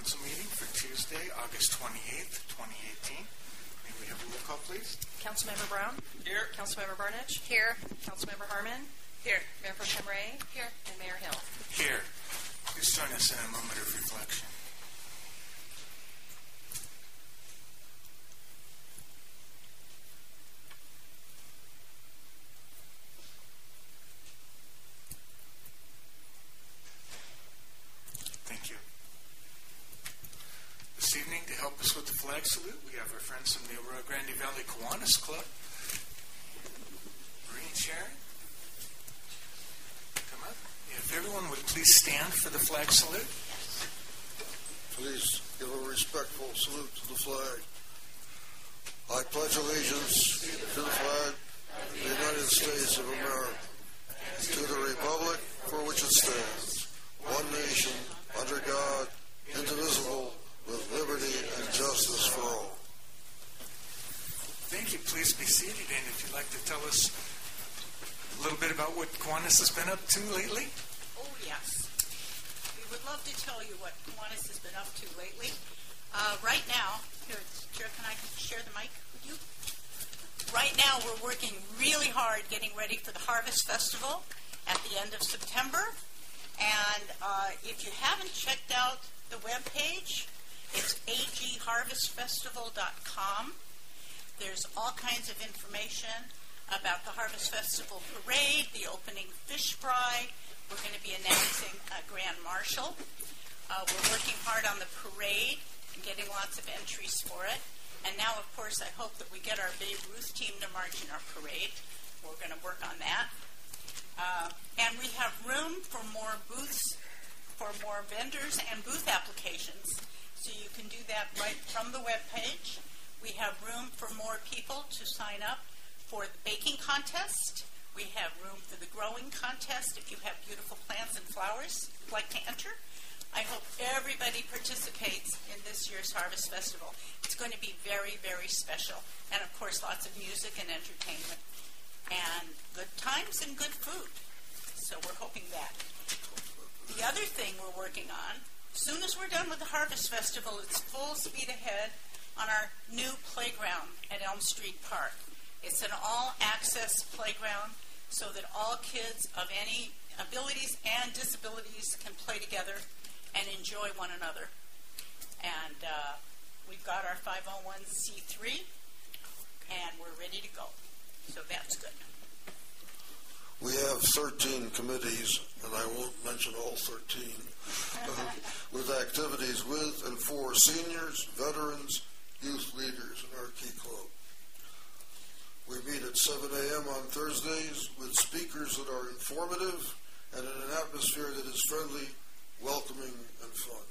Council meeting for Tuesday, August 28th, 2018. May we have a roll call, please? Councilmember Brown? Here. Councilmember Barnidge? Here. Councilmember Harmon? Here. Mayor Pro Tem Ray? Here. And Mayor Hill. Here. Please join us in a moment of reflection. Thank you. This evening, to help us with the flag salute, we have our friends from the Rio Grande Valley Kiwanis Club. Marie and Sharon, come up. If everyone would please stand for the flag salute. Please give a respectful salute to the flag. I pledge allegiance to the flag of the United States of America, to the republic for which it stands, one nation, under God, indivisible, with liberty and justice for all. Thank you. Please be seated. And if you'd like to tell us a little bit about what Kiwanis has been up to lately. Oh, yes. We would love to tell you what Kiwanis has been up to lately. Right now, here, Chair, can I share the mic with you? Right now, we're working really hard getting ready for the Harvest Festival at the end of September. And if you haven't checked out the webpage, it's agharvestfestival.com. There's all kinds of information about the Harvest Festival Parade, the opening fish fry. We're going to be announcing a Grand Marshal. We're working hard on the parade and getting lots of entries for it. And now, of course, I hope that we get our Babe Ruth team to march in our parade. We're going to work on that. And we have room for more booths, for more vendors and booth applications. So you can do that right from the webpage. We have room for more people to sign up for the baking contest. We have room for the growing contest. If you have beautiful plants and flowers you'd like to enter, I hope everybody participates in this year's Harvest Festival. It's going to be very, very special. And, of course, lots of music and entertainment. And good times and good food. So we're hoping that. The other thing we're working on, as soon as we're done with the Harvest Festival, it's full speed ahead on our new playground at Elm Street Park. It's an all-access playground so that all kids of any abilities and disabilities can play together and enjoy one another. And we've got our 501c3, and we're ready to go. So that's good. We have 13 committees, and I won't mention all 13, with activities with and for seniors, veterans, youth leaders in our key club. We meet at 7 a.m. on Thursdays with speakers that are informative and in an atmosphere that is friendly, welcoming, and fun.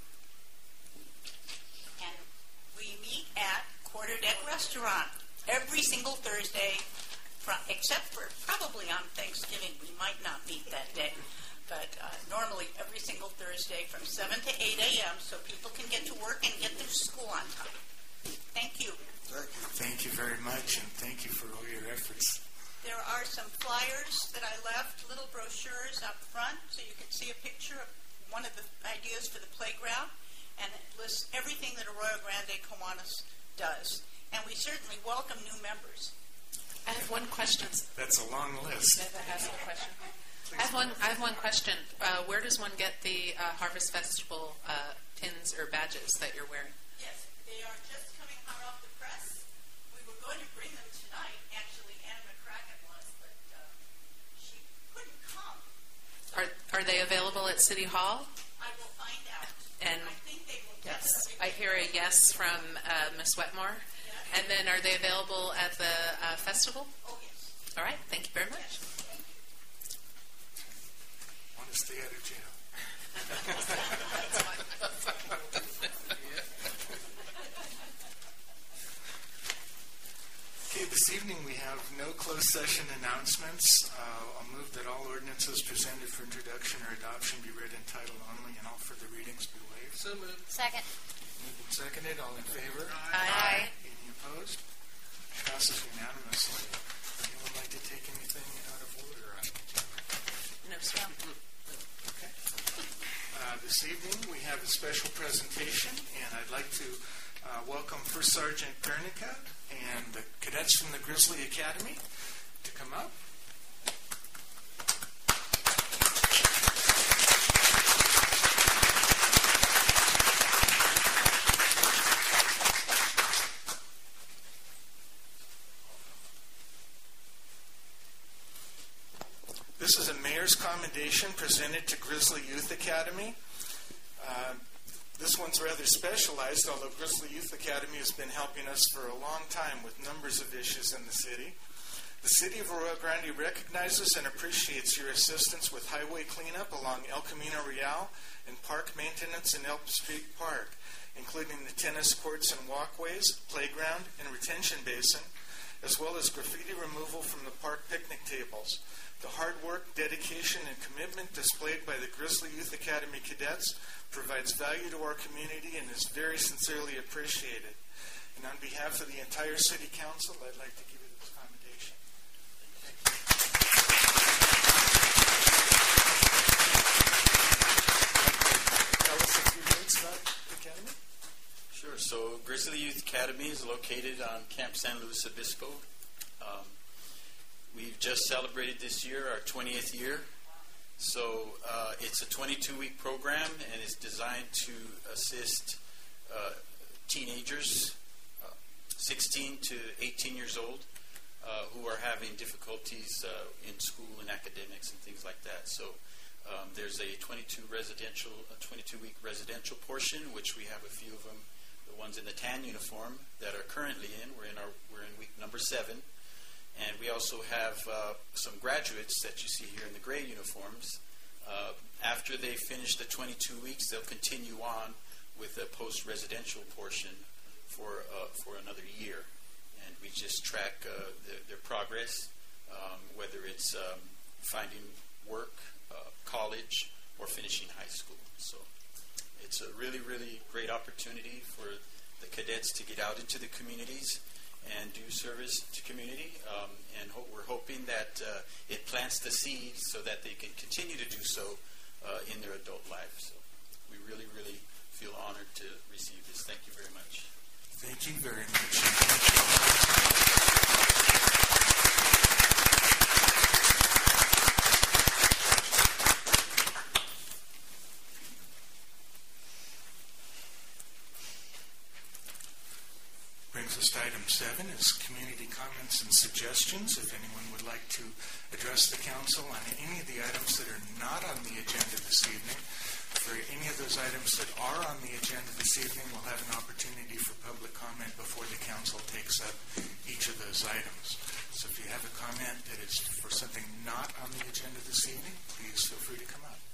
And we meet at Quarter Deck Restaurant every single Thursday, except for probably on Thanksgiving. We might not meet that day. But normally every single Thursday from 7 to 8 a.m. so people can get to work and get to school on time. Thank you. Thank you. Thank you very much, and thank you for all your efforts. There are some flyers that I left, little brochures up front, so you can see a picture of one of the ideas for the playground, and it lists everything that Arroyo Grande Kiwanis does. And we certainly welcome new members. I have one question. That's a long list. I have one question. Where does one get the Harvest Festival pins or badges that you're wearing? Yes, they are just coming hot off the press. We were going to bring them tonight. Actually, Anna McCracken was, but she couldn't come. So Are they available at City Hall? I will find out. And I think they will yes, definitely. I hear a yes from Ms. Wetmore. Yes. And then are they available at the festival? Oh, yes. All right. Thank you very much. Want to stay out of jail. Okay, this evening we have no closed session announcements. I'll move that all ordinances presented for introduction or adoption be read in title only and all further readings be waived. So moved. Second. Moved and seconded. All in favor? Aye. Any opposed? Passes unanimously. Would anyone like to take anything out of order? No, sir. Okay. This evening we have a special presentation, and I'd like to welcome First Sergeant Guernica and the cadets from the Grizzly Academy to come up. This is a mayor's commendation presented to Grizzly Youth Academy. This one's rather specialized, although Grizzly Youth Academy has been helping us for a long time with numbers of issues in the city. The City of Arroyo Grande recognizes and appreciates your assistance with highway cleanup along El Camino Real and park maintenance in Elm Street Park, including the tennis courts and walkways, playground, and retention basin, as well as graffiti removal from the park picnic tables. The hard work, dedication, and commitment displayed by the Grizzly Youth Academy cadets provides value to our community and is very sincerely appreciated. And on behalf of the entire City Council, I'd like to give you this commendation. Tell us a few words about the Academy. Sure. So Grizzly Youth Academy is located on Camp San Luis Obispo. We've just celebrated this year our 20th year. So it's a 22-week program, and it's designed to assist teenagers, 16 to 18 years old, who are having difficulties in school and academics and things like that. So there's a 22-week residential portion, which we have a few of them, the ones in the tan uniform that are currently in. We're in week number 7. And we also have some graduates that you see here in the gray uniforms. After they finish the 22 weeks, they'll continue on with a post-residential portion for another year. And we just track their progress, whether it's finding work, college, or finishing high school. So it's a really, really great opportunity for the cadets to get out into the communities and do service to community, and we're hoping that it plants the seeds so that they can continue to do so in their adult life. So we really, really feel honored to receive this. Thank you very much. Thank you very much. Brings us to item 7 is community comments and suggestions. If anyone would like to address the council on any of the items that are not on the agenda this evening, for any of those items that are on the agenda this evening, we'll have an opportunity for public comment before the council takes up each of those items. So if you have a comment that is for something not on the agenda this evening, please feel free to come up.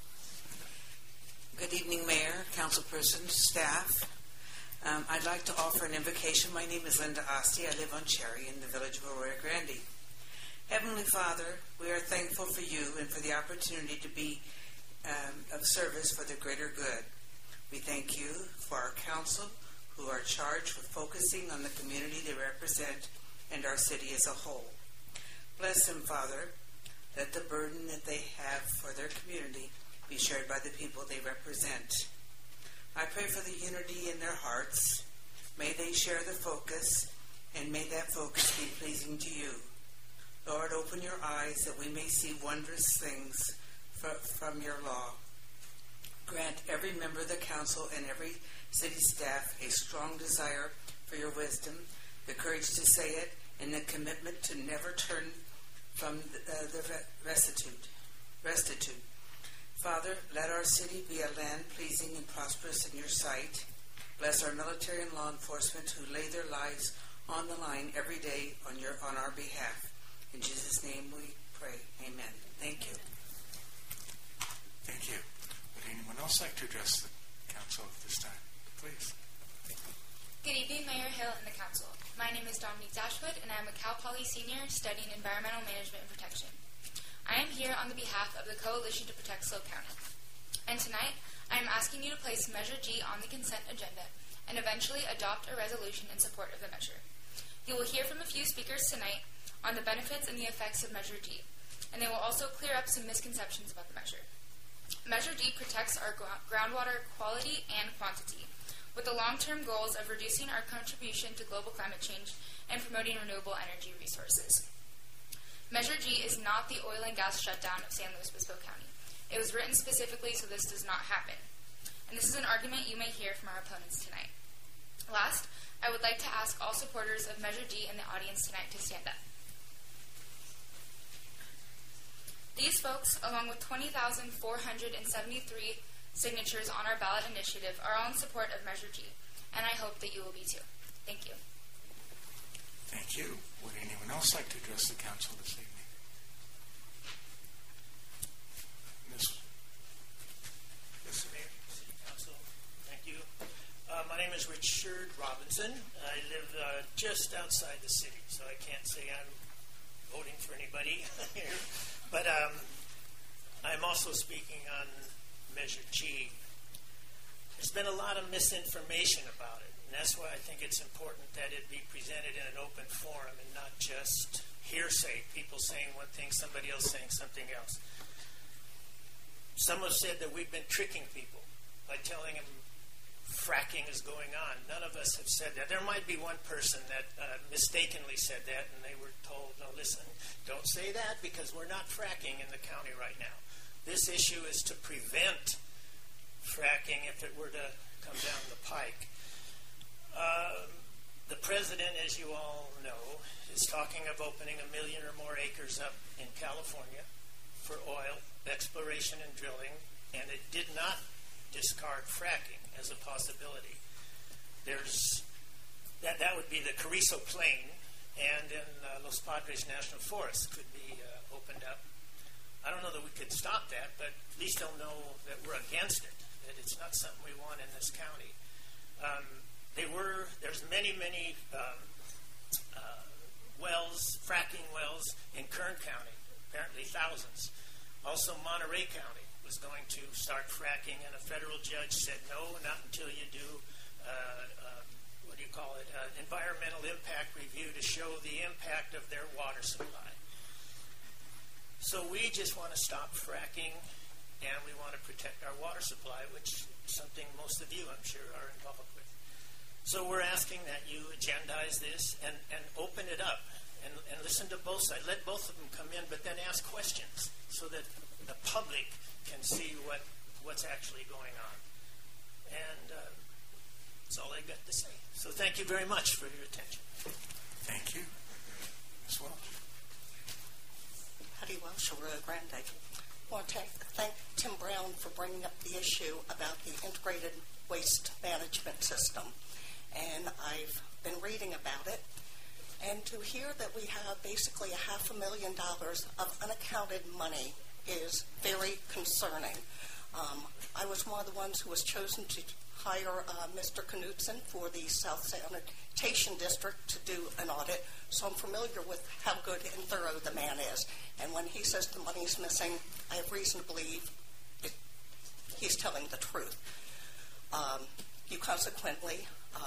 Good evening, Mayor, Councilperson, staff. I'd like to offer an invocation. My name is Linda Asti. I live on Cherry in the village of Arroyo Grande. Heavenly Father, we are thankful for you and for the opportunity to be of service for the greater good. We thank you for our council who are charged with focusing on the community they represent and our city as a whole. Bless them, Father. Let the burden that they have for their community be shared by the people they represent. I pray for the unity in their hearts. May they share the focus, and may that focus be pleasing to you. Lord, open your eyes that we may see wondrous things from your law. Grant every member of the council and every city staff a strong desire for your wisdom, the courage to say it, and the commitment to never turn from the restitute. Father, let our city be a land pleasing and prosperous in your sight. Bless our military and law enforcement who lay their lives on the line every day on our behalf. In Jesus' name we pray. Amen. Thank you. Thank you. Would anyone else like to address the council at this time? Please. Good evening, Mayor Hill and the council. My name is Dominique Dashwood, and I am a Cal Poly senior studying environmental management and protection. I am here on the behalf of the Coalition to Protect SLO County. And tonight, I am asking you to place Measure G on the consent agenda and eventually adopt a resolution in support of the measure. You will hear from a few speakers tonight on the benefits and the effects of Measure G, and they will also clear up some misconceptions about the measure. Measure D protects our groundwater quality and quantity, with the long-term goals of reducing our contribution to global climate change and promoting renewable energy resources. Measure G is not the oil and gas shutdown of San Luis Obispo County. It was written specifically so this does not happen. And this is an argument you may hear from our opponents tonight. Last, I would like to ask all supporters of Measure D in the audience tonight to stand up. These folks, along with 20,473 signatures on our ballot initiative, are all in support of Measure G, and I hope that you will be too. Thank you. Thank you. Would anyone else like to address the council this evening? Mr. Mayor, City Council, thank you. My name is Richard Robinson. I live just outside the city, so I can't say I'm voting for anybody here. But I'm also speaking on Measure G. There's been a lot of misinformation about it, and that's why I think it's important that it be presented in an open forum and not just hearsay, people saying one thing, somebody else saying something else. Some have said that we've been tricking people by telling them fracking is going on. None of us have said that. There might be one person that mistakenly said that, and they were told, no, listen, don't say that because we're not fracking in the county right now. This issue is to prevent fracking if it were to come down the pike. The president, as you all know, is talking of opening 1 million or more acres up in California for oil exploration and drilling, and it did not discard fracking as a possibility. There's that would be the Carrizo Plain, and in Los Padres National Forest could be opened up. I don't know that we could stop that, but at least they'll know that we're against it, that it's not something we want in this county. There's many wells, fracking wells in Kern County, apparently thousands. Also, Monterey County was going to start fracking, and a federal judge said, no, not until you do, environmental impact review to show the impact of their water supply. So we just want to stop fracking, and we want to protect our water supply, which is something most of you, I'm sure, are involved with. So we're asking that you agendize this and open it up and listen to both sides. Let both of them come in, but then ask questions so that the public can see what's actually going on. And that's all I've got to say. So thank you very much for your attention. Thank you. Ms. Welch. Howdy, Welsh, Rio Grande. I want to thank Tim Brown for bringing up the issue about the integrated waste management system. And I've been reading about it. And to hear that we have basically $500,000 of unaccounted money is very concerning. I was one of the ones who was chosen to hire Mr. Knutson for the South Sanitation District to do an audit, so I'm familiar with how good and thorough the man is. And when he says the money's missing, I have reason to believe he's telling the truth. You consequently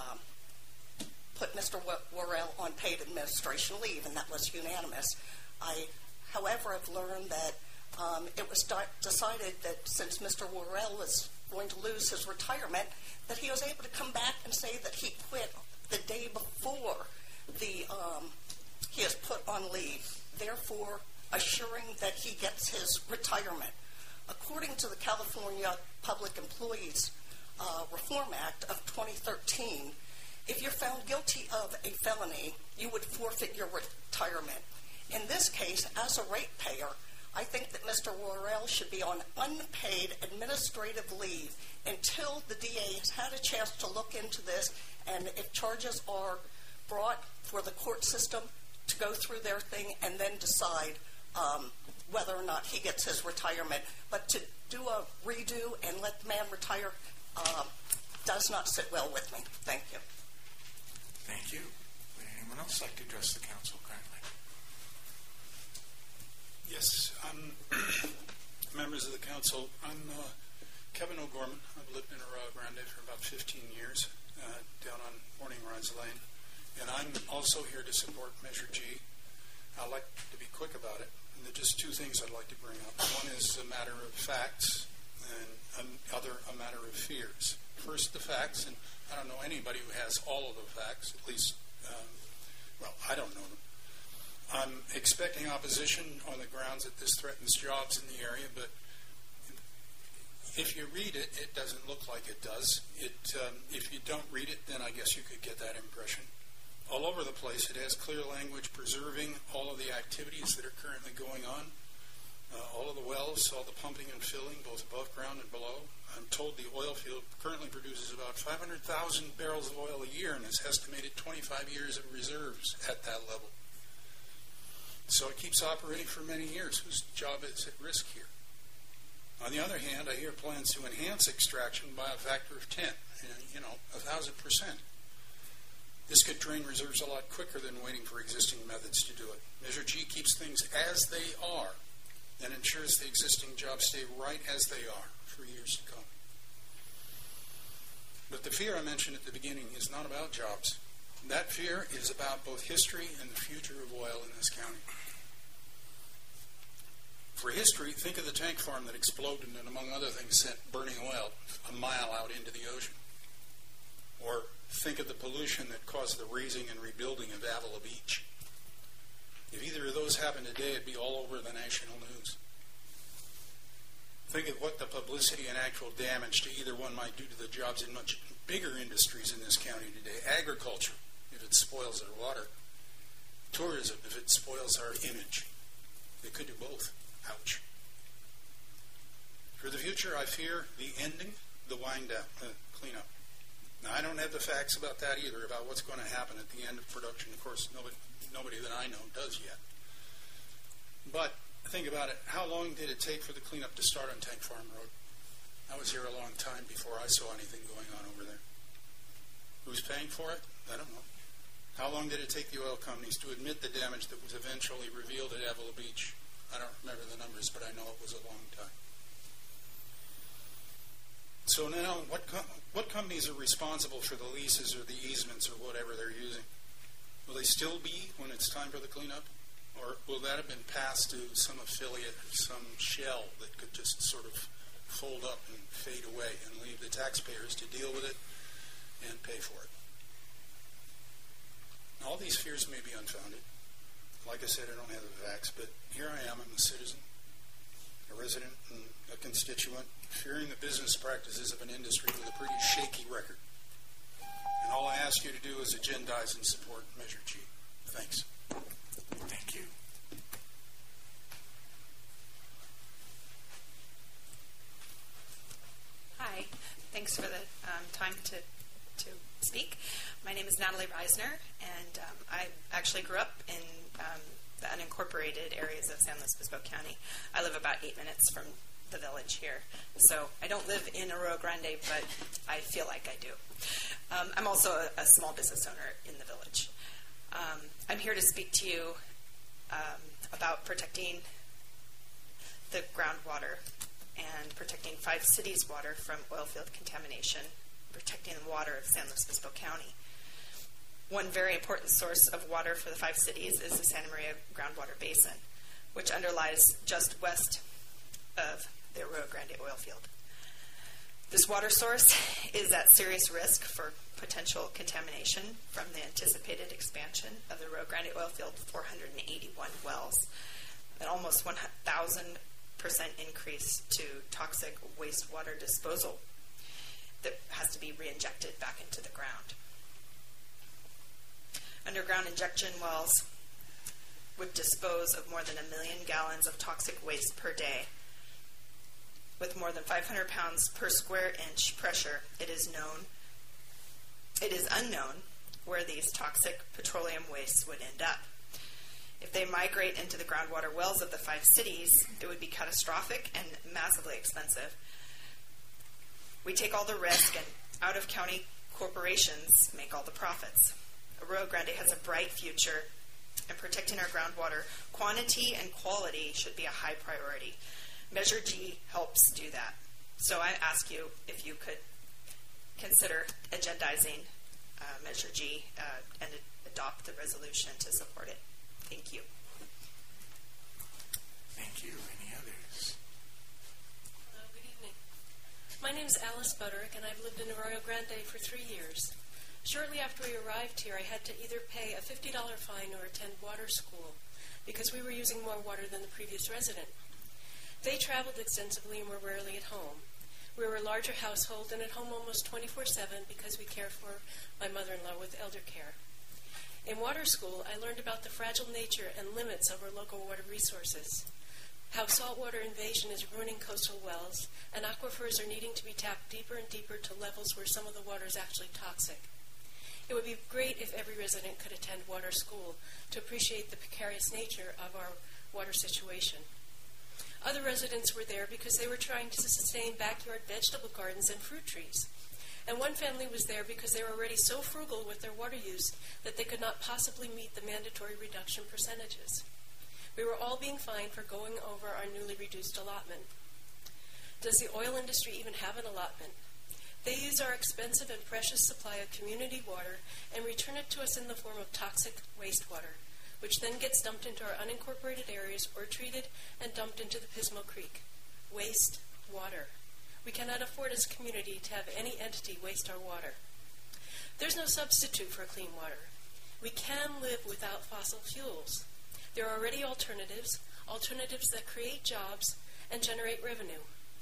put Mr. Worrell on paid administration leave, and that was unanimous. I, however, have learned that it was decided that since Mr. Worrell was going to lose his retirement, that he was able to come back and say that he quit the day before he is put on leave, therefore assuring that he gets his retirement. According to the California Public Employees Reform Act of 2013, if you're found guilty of a felony, you would forfeit your retirement. In this case, as a ratepayer, I think that Mr. Worrell should be on unpaid administrative leave until the DA has had a chance to look into this, and if charges are brought for the court system to go through their thing and then decide whether or not he gets his retirement. But to do a redo and let the man retire does not sit well with me. Thank you. Thank you. Would anyone else like to address the council currently? Yes, members of the council, I'm Kevin O'Gorman. I've lived in Arroyo Grande for about 15 years down on Morning Rise Lane, and I'm also here to support Measure G. I'd like to be quick about it, and there are just two things I'd like to bring up. One is a matter of facts. and a matter of fears. First, the facts, and I don't know anybody who has all of the facts, at least, I don't know them. I'm expecting opposition on the grounds that this threatens jobs in the area, but if you read it, it doesn't look like it does. If you don't read it, then I guess you could get that impression. All over the place, it has clear language preserving all of the activities that are currently going on. All of the wells, all the pumping and filling, both above ground and below. I'm told the oil field currently produces about 500,000 barrels of oil a year and has estimated 25 years of reserves at that level. So it keeps operating for many years. Whose job is at risk here? On the other hand, I hear plans to enhance extraction by a factor of 10, 1,000%. This could drain reserves a lot quicker than waiting for existing methods to do it. Measure G keeps things as they are and ensures the existing jobs stay right as they are for years to come. But the fear I mentioned at the beginning is not about jobs. That fear is about both history and the future of oil in this county. For history, think of the tank farm that exploded and, among other things, sent burning oil a mile out into the ocean. Or think of the pollution that caused the raising and rebuilding of Avila Beach. If either of those happened today, it'd be all over the national news. Think of what the publicity and actual damage to either one might do to the jobs in much bigger industries in this county today. Agriculture, if it spoils our water. Tourism, if it spoils our image. They could do both. Ouch. For the future, I fear the ending, the wind down, cleanup. Now, I don't have the facts about that either, about what's going to happen at the end of production. Of course, nobody that I know does yet. But think about it. How long did it take for the cleanup to start on Tank Farm Road? I was here a long time before I saw anything going on over there. Who's paying for it? I don't know. How long did it take the oil companies to admit the damage that was eventually revealed at Avila Beach? I don't remember the numbers, but I know it was a long time. So now, what companies are responsible for the leases or the easements or whatever they're using? Will they still be when it's time for the cleanup? Or will that have been passed to some affiliate or some shell that could just sort of fold up and fade away and leave the taxpayers to deal with it and pay for it? All these fears may be unfounded. Like I said, I don't have the facts, but here I am. I'm a citizen, a resident, and a constituent, fearing the business practices of an industry with a pretty shaky record. And all I ask you to do is agendize and support Measure G. Thanks. Thank you. Hi. Thanks for the time to speak. My name is Natalie Reisner, and I actually grew up in the unincorporated areas of San Luis Obispo County. I live about 8 minutes from the village here. So I don't live in Arroyo Grande, but I feel like I do. I'm also a small business owner in the village. I'm here to speak to you about protecting the groundwater and protecting 5 cities' water from oil field contamination, protecting the water of San Luis Obispo County. One very important source of water for the 5 cities is the Santa Maria Groundwater Basin, which underlies just west of the Arroyo Grande oil field. This water source is at serious risk for potential contamination from the anticipated expansion of the Arroyo Grande oil field, 481 wells, an almost 1,000% increase to toxic wastewater disposal that has to be reinjected back into the ground. Underground injection wells would dispose of more than 1 million gallons of toxic waste per day. With more than 500 pounds per square inch pressure, it is unknown where these toxic petroleum wastes would end up. If they migrate into the groundwater wells of the 5 cities, it would be catastrophic and massively expensive. We take all the risk, and out-of-county corporations make all the profits. Arroyo Grande has a bright future, and protecting our groundwater quantity and quality should be a high priority. Measure G helps do that. So I ask you if you could consider agendizing Measure G and adopt the resolution to support it. Thank you. Thank you. Any others? Hello, good evening. My name is Alice Butterick, and I've lived in Arroyo Grande for 3 years. Shortly after we arrived here, I had to either pay a $50 fine or attend water school because we were using more water than the previous resident. They traveled extensively and were rarely at home. We were a larger household and at home almost 24/7 because we care for my mother-in-law with elder care. In water school, I learned about the fragile nature and limits of our local water resources, how saltwater invasion is ruining coastal wells, and aquifers are needing to be tapped deeper and deeper to levels where some of the water is actually toxic. It would be great if every resident could attend water school to appreciate the precarious nature of our water situation. Other residents were there because they were trying to sustain backyard vegetable gardens and fruit trees. And one family was there because they were already so frugal with their water use that they could not possibly meet the mandatory reduction percentages. We were all being fined for going over our newly reduced allotment. Does the oil industry even have an allotment? They use our expensive and precious supply of community water and return it to us in the form of toxic wastewater, which then gets dumped into our unincorporated areas or treated and dumped into the Pismo Creek. Waste water. We cannot afford as a community to have any entity waste our water. There's no substitute for clean water. We can live without fossil fuels. There are already alternatives that create jobs and generate revenue.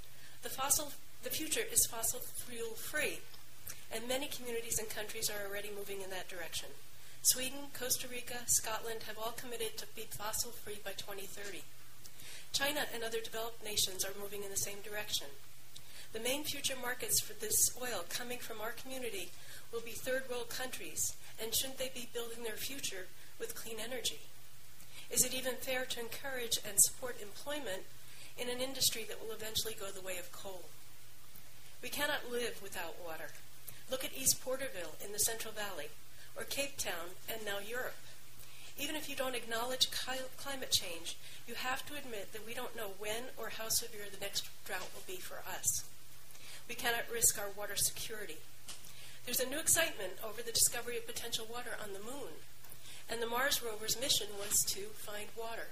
The future is fossil fuel free, and many communities and countries are already moving in that direction. Sweden, Costa Rica, Scotland have all committed to be fossil free by 2030. China and other developed nations are moving in the same direction. The main future markets for this oil coming from our community will be third world countries, and shouldn't they be building their future with clean energy? Is it even fair to encourage and support employment in an industry that will eventually go the way of coal? We cannot live without water. Look at East Porterville in the Central Valley, or Cape Town, and now Europe. Even if you don't acknowledge climate change, you have to admit that we don't know when or how severe the next drought will be for us. We cannot risk our water security. There's a new excitement over the discovery of potential water on the moon, and the Mars rover's mission was to find water.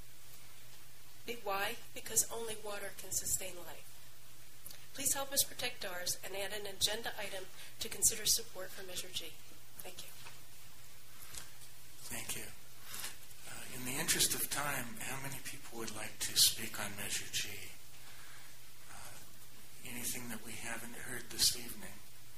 Why? Because only water can sustain life. Please help us protect ours and add an agenda item to consider support for Measure G. Thank you. Thank you. In the interest of time, how many people would like to speak on Measure G? Anything that we haven't heard this evening?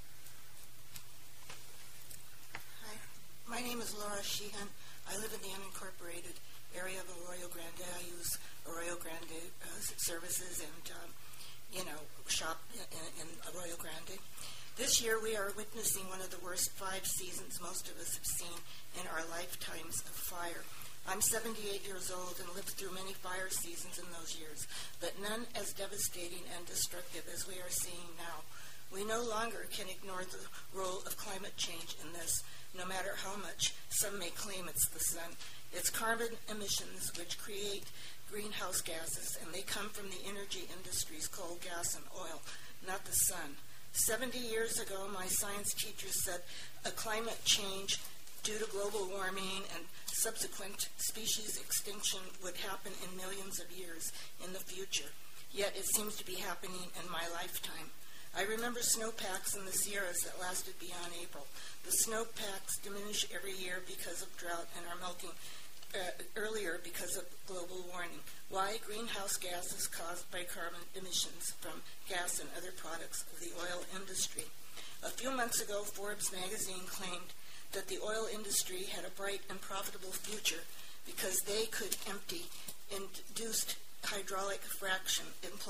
Hi, my name is Laura Sheehan. I live in the unincorporated area of Arroyo Grande. I use Arroyo Grande services and, shop in Arroyo Grande. This year we are witnessing one of the worst 5 seasons most of us have seen in our lifetimes of fire. I'm 78 years old and lived through many fire seasons in those years, but none as devastating and destructive as we are seeing now. We no longer can ignore the role of climate change in this, no matter how much some may claim it's the sun. It's carbon emissions which create greenhouse gases, and they come from the energy industries, coal, gas, and oil, not the sun. 70 years ago, my science teacher said a climate change due to global warming and subsequent species extinction would happen in millions of years in the future. Yet it seems to be happening in my lifetime. I remember snowpacks in the Sierras that lasted beyond April. The snowpacks diminish every year because of drought and are melting earlier because of global warming. Why? Greenhouse gases caused by carbon emissions from gas and other products of the oil industry. A few months ago, Forbes magazine claimed that the oil industry had a bright and profitable future because they could empty induced hydraulic fraction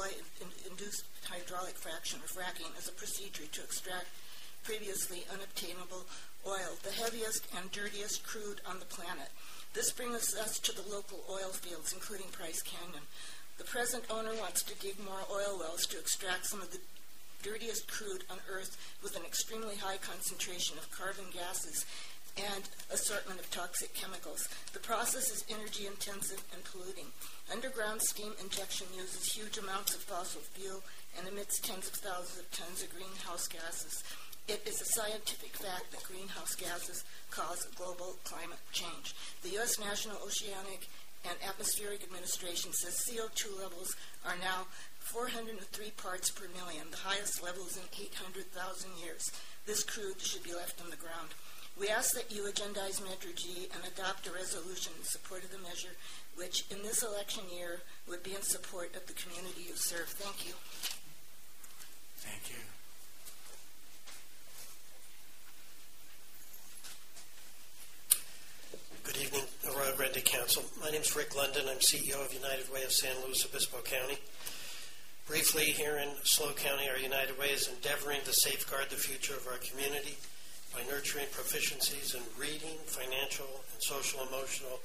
or fracking as a procedure to extract previously unobtainable oil, the heaviest and dirtiest crude on the planet. This brings us to the local oil fields, including Price Canyon. The present owner wants to dig more oil wells to extract some of the dirtiest crude on Earth with an extremely high concentration of carbon gases and assortment of toxic chemicals. The process is energy intensive and polluting. Underground steam injection uses huge amounts of fossil fuel and emits tens of thousands of tons of greenhouse gases. It is a scientific fact that greenhouse gases cause global climate change. The U.S. National Oceanic and Atmospheric Administration says CO2 levels are now 403 parts per million, the highest levels in 800,000 years. This crude should be left on the ground. We ask that you agendize Measure G and adopt a resolution in support of the measure, which in this election year would be in support of the community you serve. Thank you. Thank you. Good evening, Arroyo Grande Council. My name is Rick London. I'm CEO of United Way of San Luis Obispo County. Briefly, here in SLO County, our United Way is endeavoring to safeguard the future of our community by nurturing proficiencies in reading, financial, and social emotional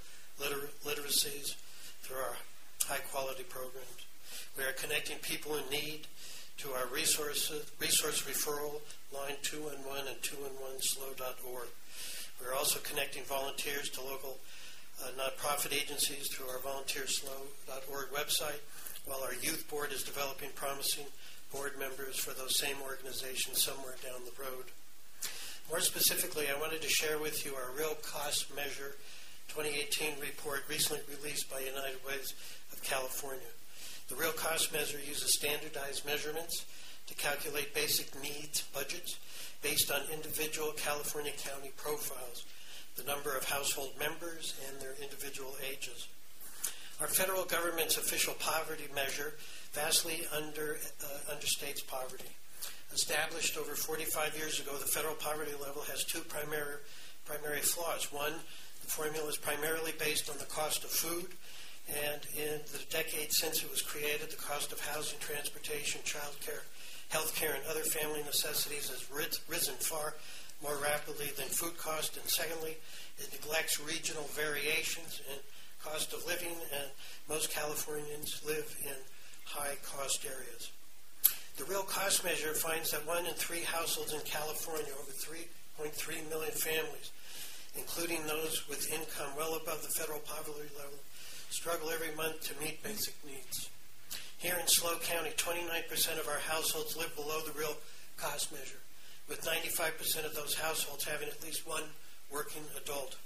literacies through our high-quality programs. We are connecting people in need to our resource referral line 211 and 211SLO.org. We are also connecting volunteers to local nonprofit agencies through our volunteerslo.org website, while our youth board is developing promising board members for those same organizations somewhere down the road. More specifically, I wanted to share with you our Real Cost Measure 2018 report recently released by United Ways of California. The Real Cost Measure uses standardized measurements to calculate basic needs budgets based on individual California county profiles, the number of household members, and their individual ages. Our federal government's official poverty measure vastly understates poverty. Established over 45 years ago, the federal poverty level has two primary flaws. One, the formula is primarily based on the cost of food, and in the decades since it was created, the cost of housing, transportation, child care, health care, and other family necessities has risen far more rapidly than food cost. And secondly, it neglects regional variations in cost of living, and most Californians live in high-cost areas. The Real Cost Measure finds that 1 in 3 households in California, over 3.3 million families, including those with income well above the federal poverty level, struggle every month to meet basic needs. Here in SLO County, 29% of our households live below the Real Cost Measure, with 95% of those households having at least one working adult.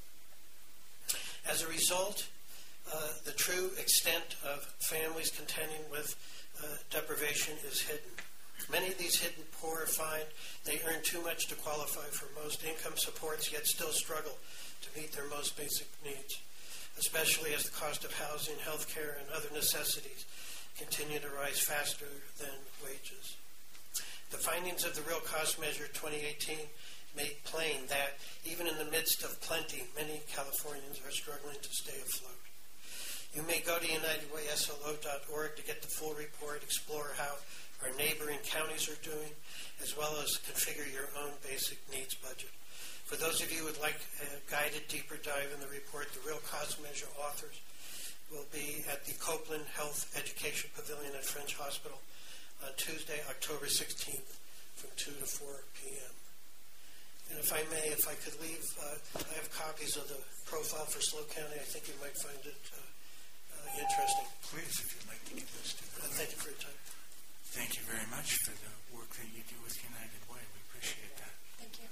As a result, the true extent of families contending with deprivation is hidden. Many of these hidden poor find they earn too much to qualify for most income supports, yet still struggle to meet their most basic needs, especially as the cost of housing, health care, and other necessities continue to rise faster than wages. The findings of the Real Cost Measure 2018 made plain that even in the midst of plenty, many Californians are struggling to stay afloat. You may go to UnitedWaySLO.org to get the full report, explore how our neighboring counties are doing, as well as configure your own basic needs budget. For those of you who would like a guided deeper dive in the report, the Real Cost Measure authors will be at the Copeland Health Education Pavilion at French Hospital on Tuesday, October 16th from 2 to 4 p.m. And if I may, if I could leave, I have copies of the profile for SLO County. I think you might find it interesting. Please, if you'd like to give this to me. Thank you for your time. Thank you very much for the work that you do with United Way. We appreciate that. Thank you.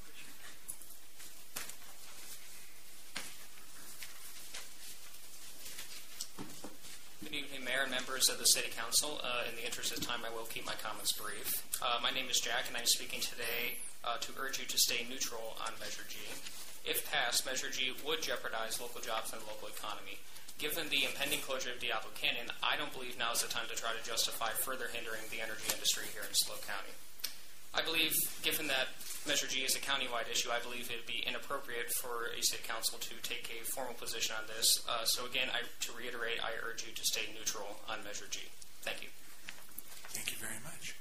Good evening, Mayor and members of the City Council. In the interest of time, I will keep my comments brief. My name is Jack, and I'm speaking today to urge you to stay neutral on Measure G. If passed, Measure G would jeopardize local jobs and the local economy. Given the impending closure of Diablo Canyon, I don't believe now is the time to try to justify further hindering the energy industry here in SLO County. I believe, given that Measure G is a countywide issue, I believe it would be inappropriate for a city council to take a formal position on this. So again, to reiterate, I urge you to stay neutral on Measure G. Thank you. Thank you very much.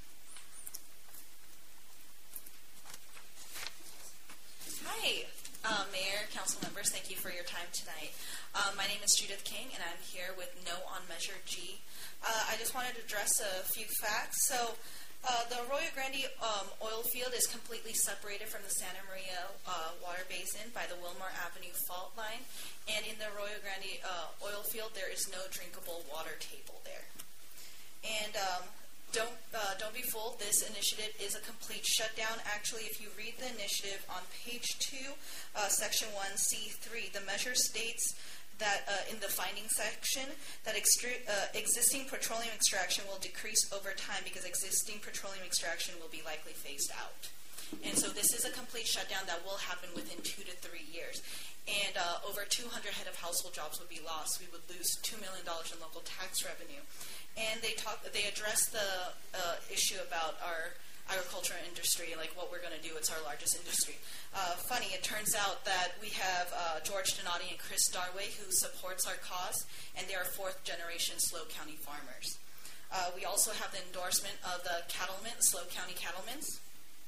Hi, Mayor, council members. Thank you for your time tonight. My name is Judith King, and I'm here with No on Measure G. I just wanted to address a few facts. So the Arroyo Grande oil field is completely separated from the Santa Maria water basin by the Wilmore Avenue fault line. And in the Arroyo Grande oil field, there is no drinkable water table there. And don't be fooled. This initiative is a complete shutdown. Actually, if you read the initiative on page 2, section 1C3, the measure states that in the findings section that existing petroleum extraction will decrease over time because existing petroleum extraction will be likely phased out. And so this is a complete shutdown that will happen within 2 to 3 years. And over 200 head of household jobs would be lost. We would lose $2 million in local tax revenue. And they address the issue about our agriculture industry, like what we're going to do. It's our largest industry. Funny, it turns out that we have George Donati and Chris Darway who supports our cause, and they are fourth-generation SLO County farmers. We also have the endorsement of the cattlemen, SLO County cattlemen.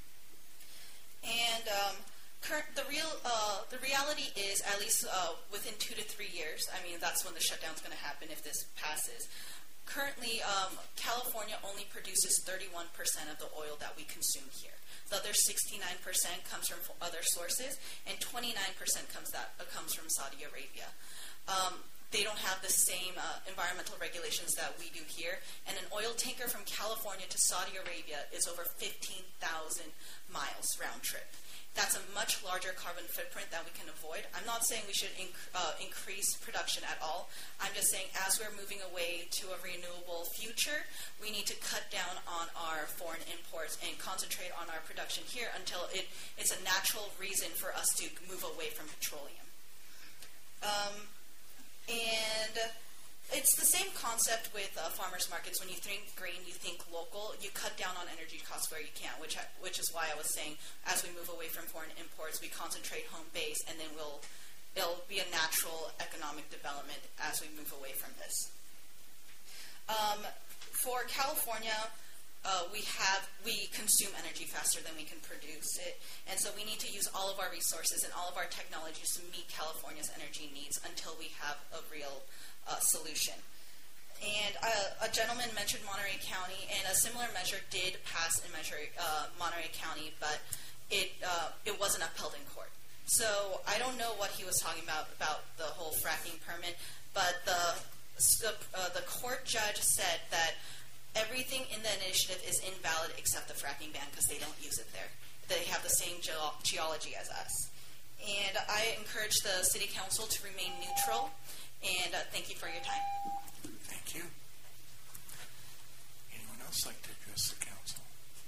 And the reality is, at least within 2 to 3 years, I mean, that's when the shutdown's going to happen if this passes. Currently, California only produces 31% of the oil that we consume here. The other 69% comes from other sources, and 29% comes from Saudi Arabia. They don't have the same environmental regulations that we do here, and an oil tanker from California to Saudi Arabia is over 15,000 miles round trip. That's a much larger carbon footprint that we can avoid. I'm not saying we should increase production at all. I'm just saying as we're moving away to a renewable future, we need to cut down on our foreign imports and concentrate on our production here until it's a natural reason for us to move away from petroleum. And it's the same concept with farmers markets. When you think green, you think local. You cut down on energy costs where you can, which is why I was saying as we move away from foreign imports, we concentrate home base, and then it'll be a natural economic development as we move away from this. For California, we consume energy faster than we can produce it, and so we need to use all of our resources and all of our technologies to meet California's energy needs until we have a real solution. And a gentleman mentioned Monterey County, and a similar measure did pass in Monterey County, but it wasn't upheld in court. So I don't know what he was talking about the whole fracking permit, but the court judge said that everything in the initiative is invalid except the fracking ban because they don't use it there. They have the same geology as us. And I encourage the City Council to remain neutral. And thank you for your time. Thank you. Anyone else like to address the council?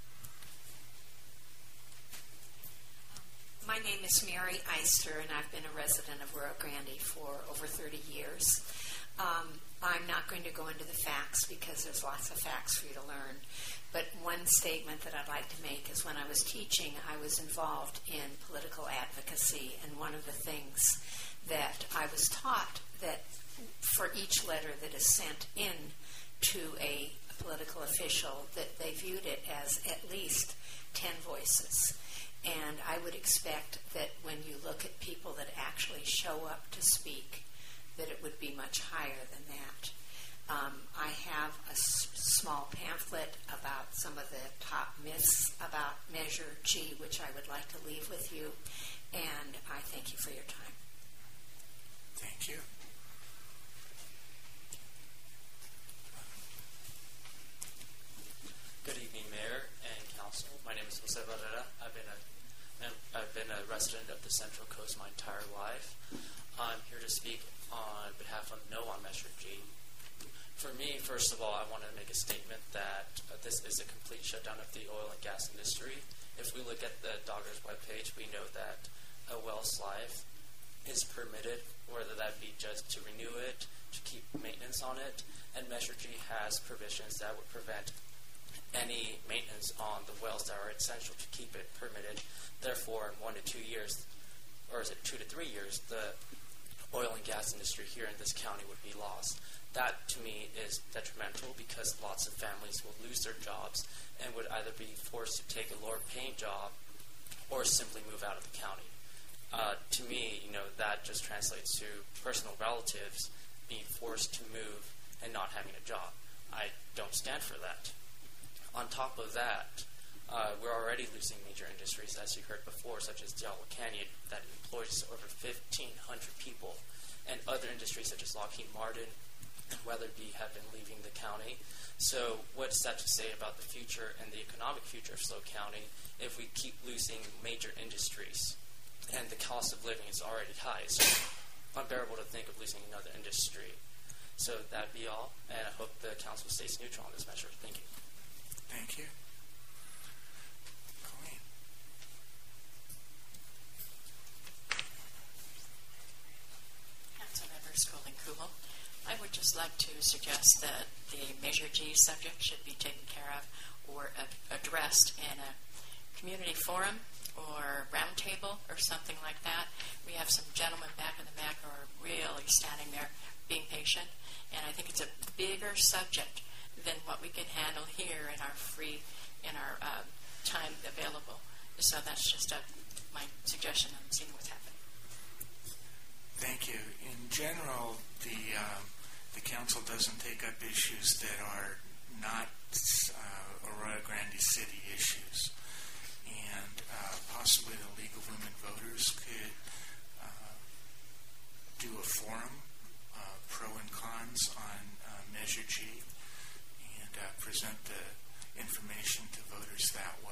My name is Mary Eister, and I've been a resident of Rio Grande for over 30 years. I'm not going to go into the facts because there's lots of facts for you to learn. But one statement that I'd like to make is when I was teaching, I was involved in political advocacy, and one of the things that I was taught that for each letter that is sent in to a political official, that they viewed it as at least 10 voices. And I would expect that when you look at people that actually show up to speak, that it would be much higher than that. I have a small pamphlet about some of the top myths about Measure G, which I would like to leave with you, and I thank you for your time. Thank you. Good evening, Mayor and Council. My name is Jose Barrera. I've been a resident of the Central Coast my entire life. I'm here to speak on behalf of No on Measure G. For me, first of all, I want to make a statement that this is a complete shutdown of the oil and gas industry. If we look at the Doggers webpage, we know that a well's life is permitted, whether that be just to renew it, to keep maintenance on it, and Measure G has provisions that would prevent any maintenance on the wells that are essential to keep it permitted. Therefore, in 1 to 2 years, or is it 2 to 3 years, the oil and gas industry here in this county would be lost. That, to me, is detrimental because lots of families will lose their jobs and would either be forced to take a lower-paying job or simply move out of the county. To me, that just translates to personal relatives being forced to move and not having a job. I don't stand for that. On top of that, we're already losing major industries, as you heard before, such as Diablo Canyon, that employs over 1,500 people, and other industries such as Lockheed Martin and Weatherby have been leaving the county. So what's that to say about the future and the economic future of SLO County if we keep losing major industries and the cost of living is already high? So unbearable to think of losing another industry. So that'd be all, and I hope the council stays neutral on this measure. Thank you. Thank you. Colleen. Councilmember Skolnik-Kubel, I would just like to suggest that the Measure G subject should be taken care of or addressed in a community forum or roundtable or something like that. We have some gentlemen back in the back who are really standing there being patient, and I think it's a bigger subject than what we can handle here in our time available. So that's just my suggestion on seeing what's happening. Thank you. In general, the council doesn't take up issues that are not Arroyo Grande City issues, and possibly the League of Women Voters could do a forum, pro and cons on Measure G, and present the information to voters that way.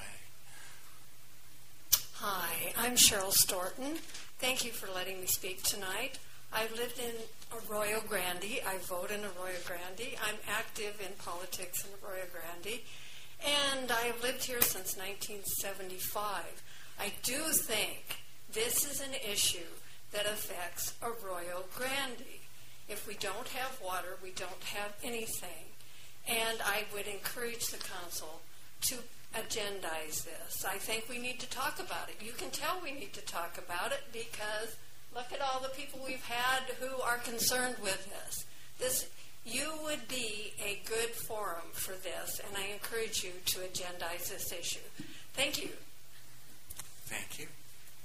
Hi, I'm Cheryl Storton. Thank you for letting me speak tonight. I've lived in Arroyo Grande. I vote in Arroyo Grande. I'm active in politics in Arroyo Grande, and I have lived here since 1975. I do think this is an issue that affects Arroyo Grande. If we don't have water, we don't have anything. And I would encourage the council to agendize this. I think we need to talk about it. You can tell we need to talk about it because look at all the people we've had who are concerned with this. You would be a good forum for this, and I encourage you to agendize this issue. Thank you. Thank you.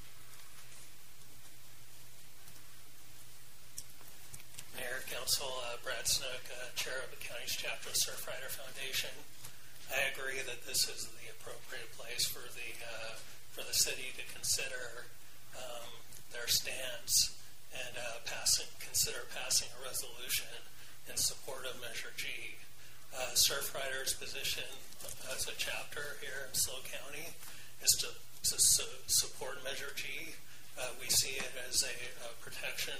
Mayor, Council, Brad Snook, Chair of the County's Chapter of Surfrider Foundation. I agree that this is the appropriate place for the city to consider their stance and consider passing a resolution in support of Measure G. Surfriders' position as a chapter here in SLO County is to support Measure G. We see it as a protection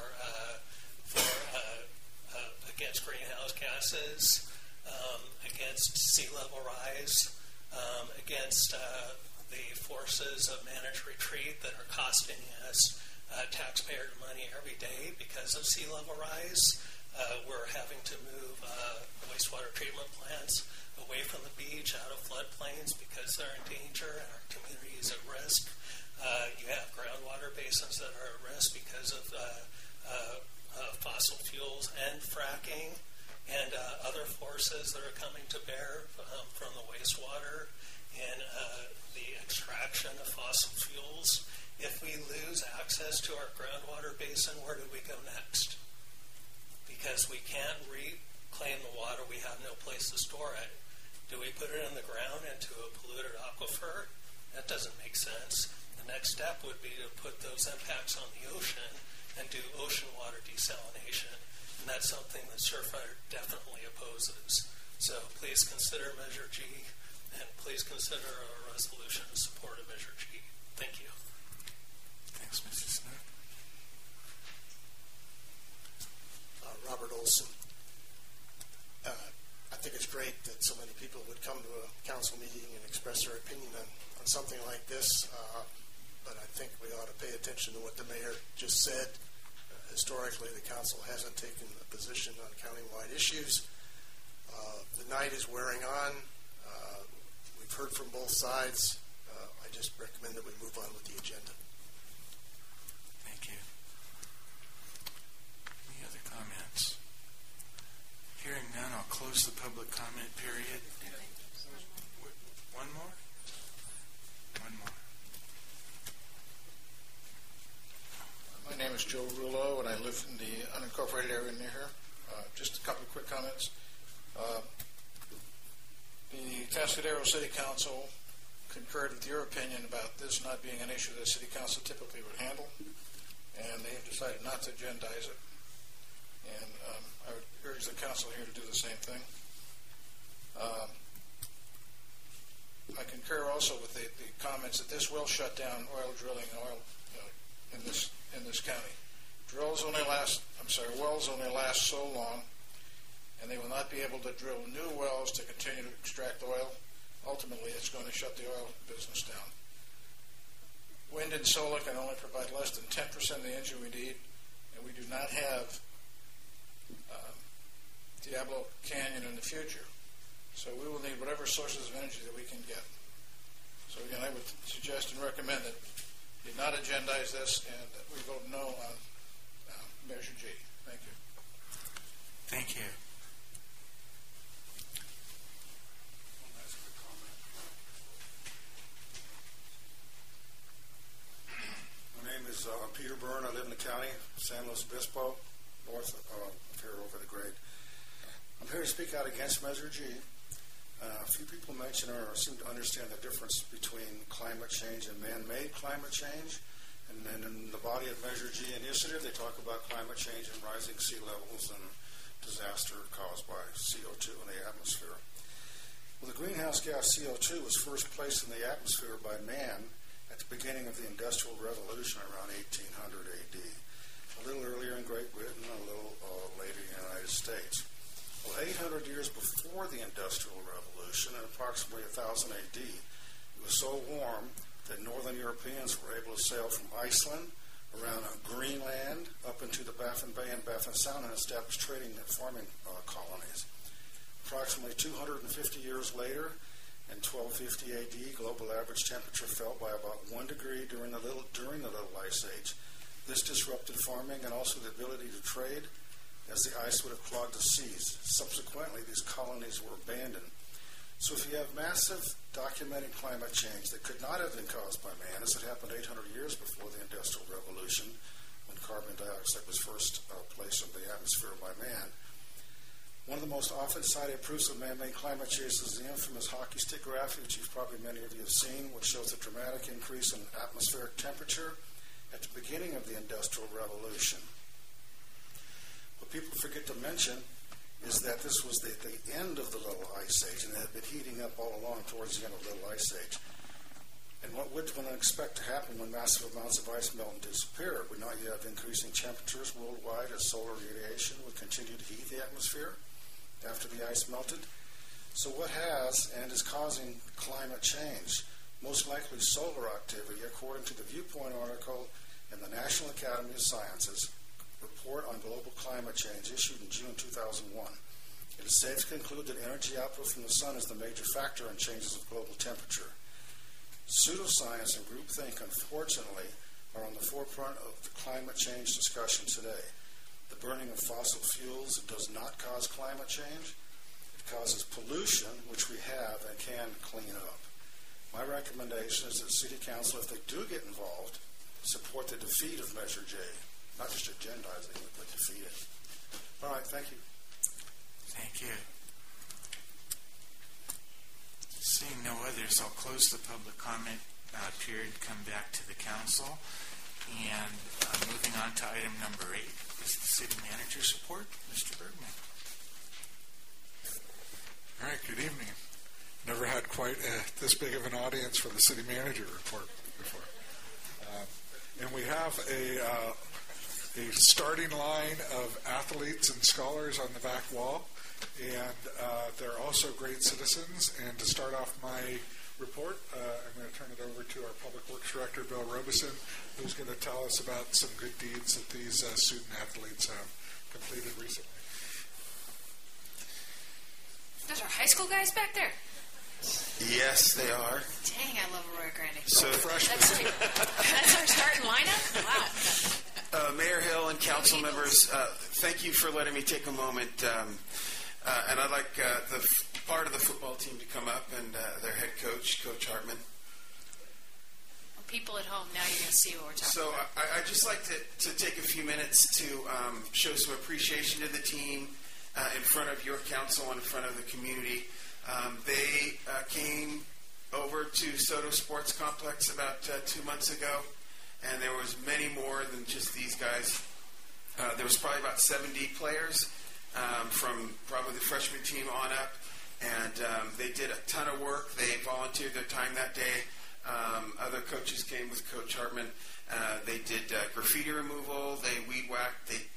against greenhouse gases, against sea level rise, against the forces of managed retreat that are costing us taxpayer money every day because of sea level rise. We're having to move wastewater treatment plants away from the beach, out of floodplains because they're in danger and our community is at risk. You have groundwater basins that are at risk because of fossil fuels and fracking and other forces that are coming to bear from the wastewater and the extraction of fossil fuels. If we lose access to our groundwater basin, where do we go next? Because we can't reclaim the water, we have no place to store it. Do we put it in the ground into a polluted aquifer? That doesn't make sense. The next step would be to put those impacts on the ocean and do ocean water desalination. And that's something that Surfrider definitely opposes. So please consider Measure G, and please consider a resolution in support of Measure G. Thank you. Thanks, Mr. Smith. Robert Olson. I think it's great that so many people would come to a council meeting and express their opinion on something like this, but I think we ought to pay attention to what the mayor just said. Historically, the council hasn't taken a position on county-wide issues. The night is wearing on. We've heard from both sides. I just recommend that we move on with the agenda. Thank you. Any other comments? Hearing none, I'll close the public comment period. One more? One more. My name is Joe Rulo, and I live in the unincorporated area near here. Just a couple of quick comments. The Tascadero City Council concurred with your opinion about this not being an issue that the City Council typically would handle, and they have decided not to agendize it. And I would urge the council here to do the same thing. I concur also with the comments that this will shut down oil drilling and oil in this county. Drill wells only last so long, and they will not be able to drill new wells to continue to extract oil. Ultimately, it's going to shut the oil business down. Wind and solar can only provide less than 10% of the energy we need, and we do not have Diablo Canyon in the future. So we will need whatever sources of energy that we can get. So again, I would suggest and recommend that you not agendize this and that we vote no on Measure G. Thank you. Thank you. My name is Peter Byrne. I live in the county, San Luis Obispo, north of here over the grade. I'm here to speak out against Measure G. A few people mention or seem to understand the difference between climate change and man-made climate change. And then in the body of Measure G initiative, they talk about climate change and rising sea levels and disaster caused by CO2 in the atmosphere. Well, the greenhouse gas CO2 was first placed in the atmosphere by man at the beginning of the Industrial Revolution around 1800 AD. A little earlier in Great Britain, a little later in the United States. Well, 800 years before the Industrial Revolution, at approximately 1000 AD, it was so warm that northern Europeans were able to sail from Iceland around Greenland up into the Baffin Bay and Baffin Sound and establish trading and farming colonies. Approximately 250 years later, in 1250 AD, global average temperature fell by about 1 degree during the Little Ice Age. This disrupted farming and also the ability to trade, as the ice would have clogged the seas. Subsequently, these colonies were abandoned. So if you have massive documented climate change that could not have been caused by man, as it happened 800 years before the Industrial Revolution, when carbon dioxide was first placed in the atmosphere by man, one of the most often cited proofs of man-made climate change is the infamous hockey stick graph, which many of you have seen, which shows a dramatic increase in atmospheric temperature at the beginning of the Industrial Revolution. What people forget to mention is that this was the end of the Little Ice Age, and it had been heating up all along towards the end of the Little Ice Age. And what would one expect to happen when massive amounts of ice melt and disappear? Would not you have increasing temperatures worldwide as solar radiation would continue to heat the atmosphere after the ice melted? So what has and is causing climate change? Most likely solar activity, according to the Viewpoint article in the National Academy of Sciences report on global climate change issued in June 2001. It is safe to conclude that energy output from the sun is the major factor in changes of global temperature. Pseudoscience and groupthink, unfortunately, are on the forefront of the climate change discussion today. The burning of fossil fuels does not cause climate change. It causes pollution, which we have and can clean up. My recommendation is that City Council, if they do get involved, support the defeat of Measure J. Not just agendizing it, but defeat it. All right, thank you. Thank you. Seeing no others, I'll close the public comment period, come back to the council. And moving on to item number 8 is the city manager's report. Mr. Bergman. All right, good evening. Never had quite this big of an audience for the city manager report before. And we have a starting line of athletes and scholars on the back wall, and they're also great citizens. And to start off my report, I'm going to turn it over to our Public Works Director, Bill Robeson, who's going to tell us about some good deeds that these student athletes have completed recently. Those are high school guys back there? Yes, they are. Dang, I love Arroyo Grande. So that's our starting lineup? Wow. Mayor Hill and council members, thank you for letting me take a moment. And I'd like the part of the football team to come up and their head coach, Coach Hartman. Well, people at home, now you're going to see what we're talking about. So I'd just like to take a few minutes to show some appreciation to the team in front of your council and in front of the community. They came over to Soto Sports Complex about 2 months ago, and there was many more than just these guys. There was probably about 70 players from probably the freshman team on up, and they did a ton of work. They volunteered their time that day. Other coaches came with Coach Hartman. They did graffiti removal. They weed whacked. They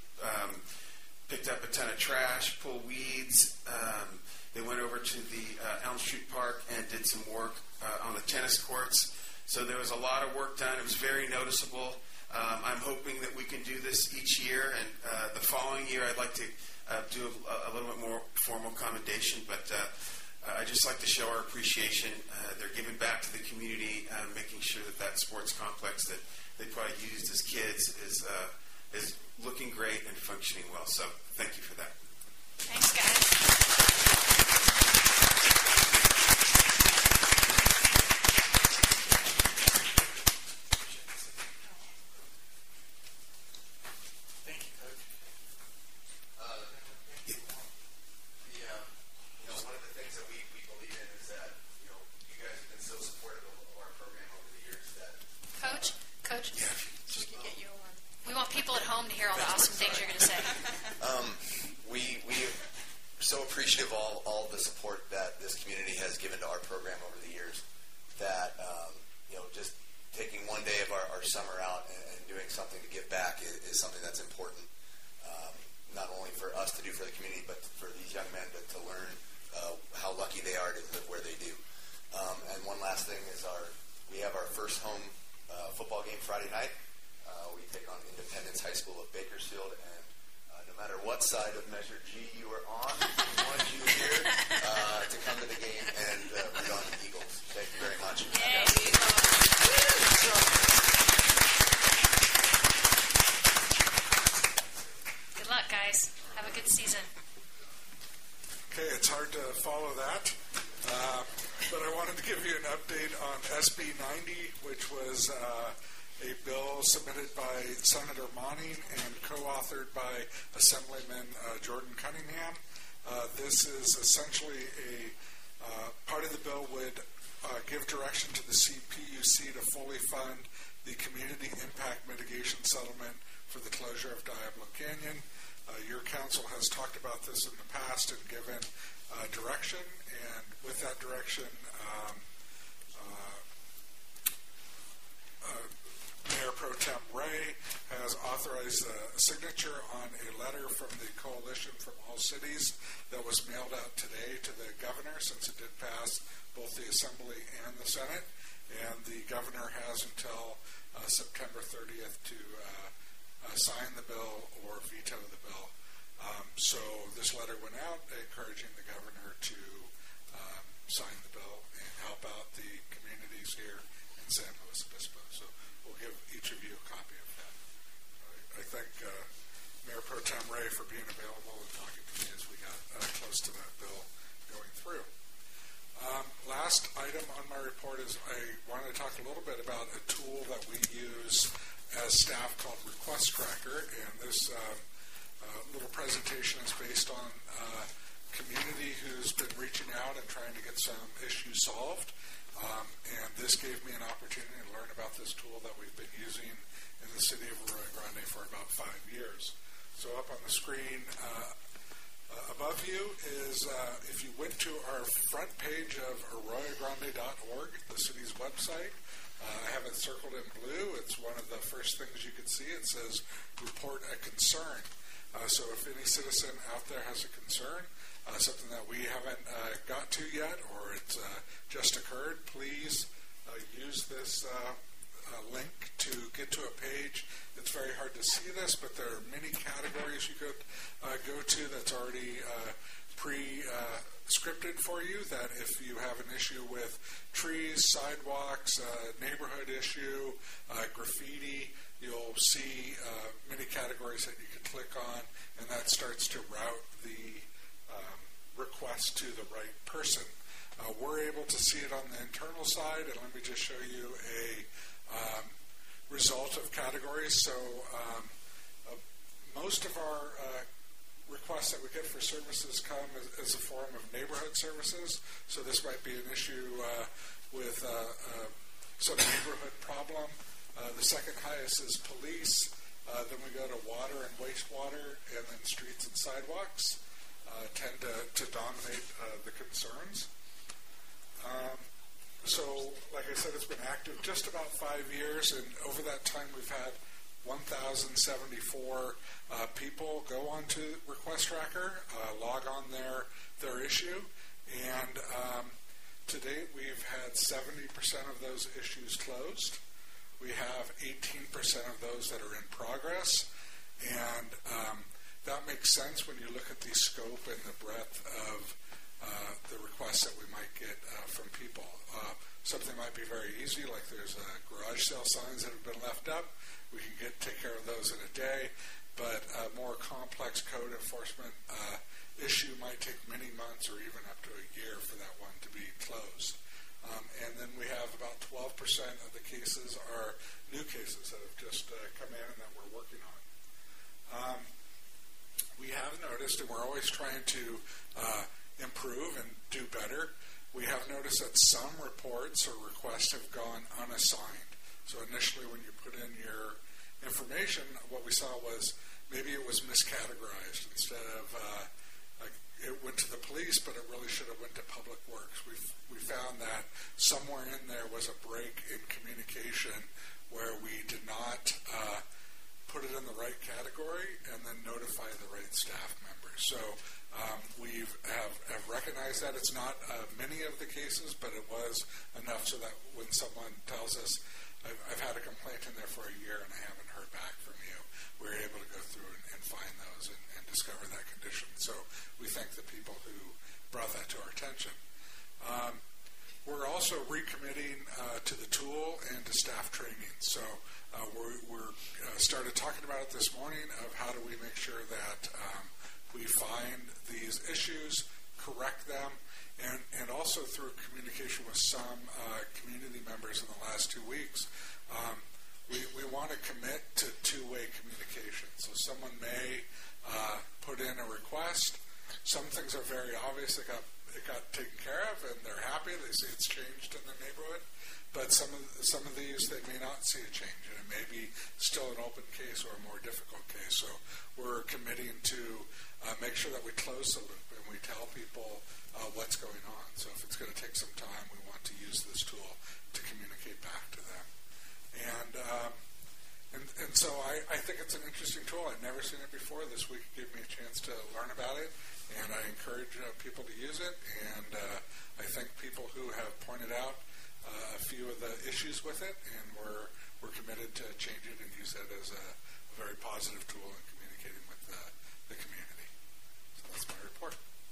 picked up a ton of trash, pulled weeds. They went over to the Elm Street Park and did some work on the tennis courts. So there was a lot of work done. It was very noticeable. I'm hoping that we can do this each year, and the following year I'd like to do a little bit more formal commendation, but I'd just like to show our appreciation. They're giving back to the community, making sure that sports complex that they probably used as kids is looking great and functioning well. So thank you for that. Thanks, guys. Tend to dominate the concerns. So, like I said, it's been active just about 5 years, and over that time we've had 1,074 people go onto Request Tracker, log on their issue, and to date we've had 70% of those issues closed. We have 18% of those that are in progress, and that makes sense when you look at the scope and the breadth of the requests that we might get from people. Something might be very easy, like there's garage sale signs that have been left up. We can take care of those in a day, but a more complex code enforcement issue might take many months or even up to a year for that one to be closed. And then we have about 12% of the cases are new cases that have just come in and that we're working on. We have noticed, and we're always trying to improve and do better, we have noticed that some reports or requests have gone unassigned. So initially when you put in your information, what we saw was maybe it was miscategorized. Instead of like it went to the police, but it really should have went to Public Works. We found that somewhere in there was a break in communication where we did not put it in the right category and then notify the right staff members. So we have recognized that. It's not many of the cases, but it was enough so that when someone tells us, I've had a complaint in there for a year and I haven't heard back from you, we're able to go through and find those and discover that condition. So we thank the people who brought that to our attention. We're also recommitting to the tool and to staff training. So we're started talking about it this morning of how do we make sure that we find these issues, correct them, and also through communication with some community members in the last 2 weeks, we want to commit to two-way communication. So someone may put in a request. Some things are very obvious. It got taken care of, and they're happy. They see it's changed in the neighborhood. But some of these, they may not see a change, and it may be still an open case or a more difficult case. So we're committing to make sure that we close the loop and we tell people what's going on. So if it's going to take some time, we want to use this tool to communicate back to them. And so I think it's an interesting tool. I've never seen it before. This week gave me a chance to learn about it, and I encourage people to use it. And I thank people who have pointed out a few of the issues with it, and we're committed to change it and use it as a very positive tool in communicating with the community. So that's my report.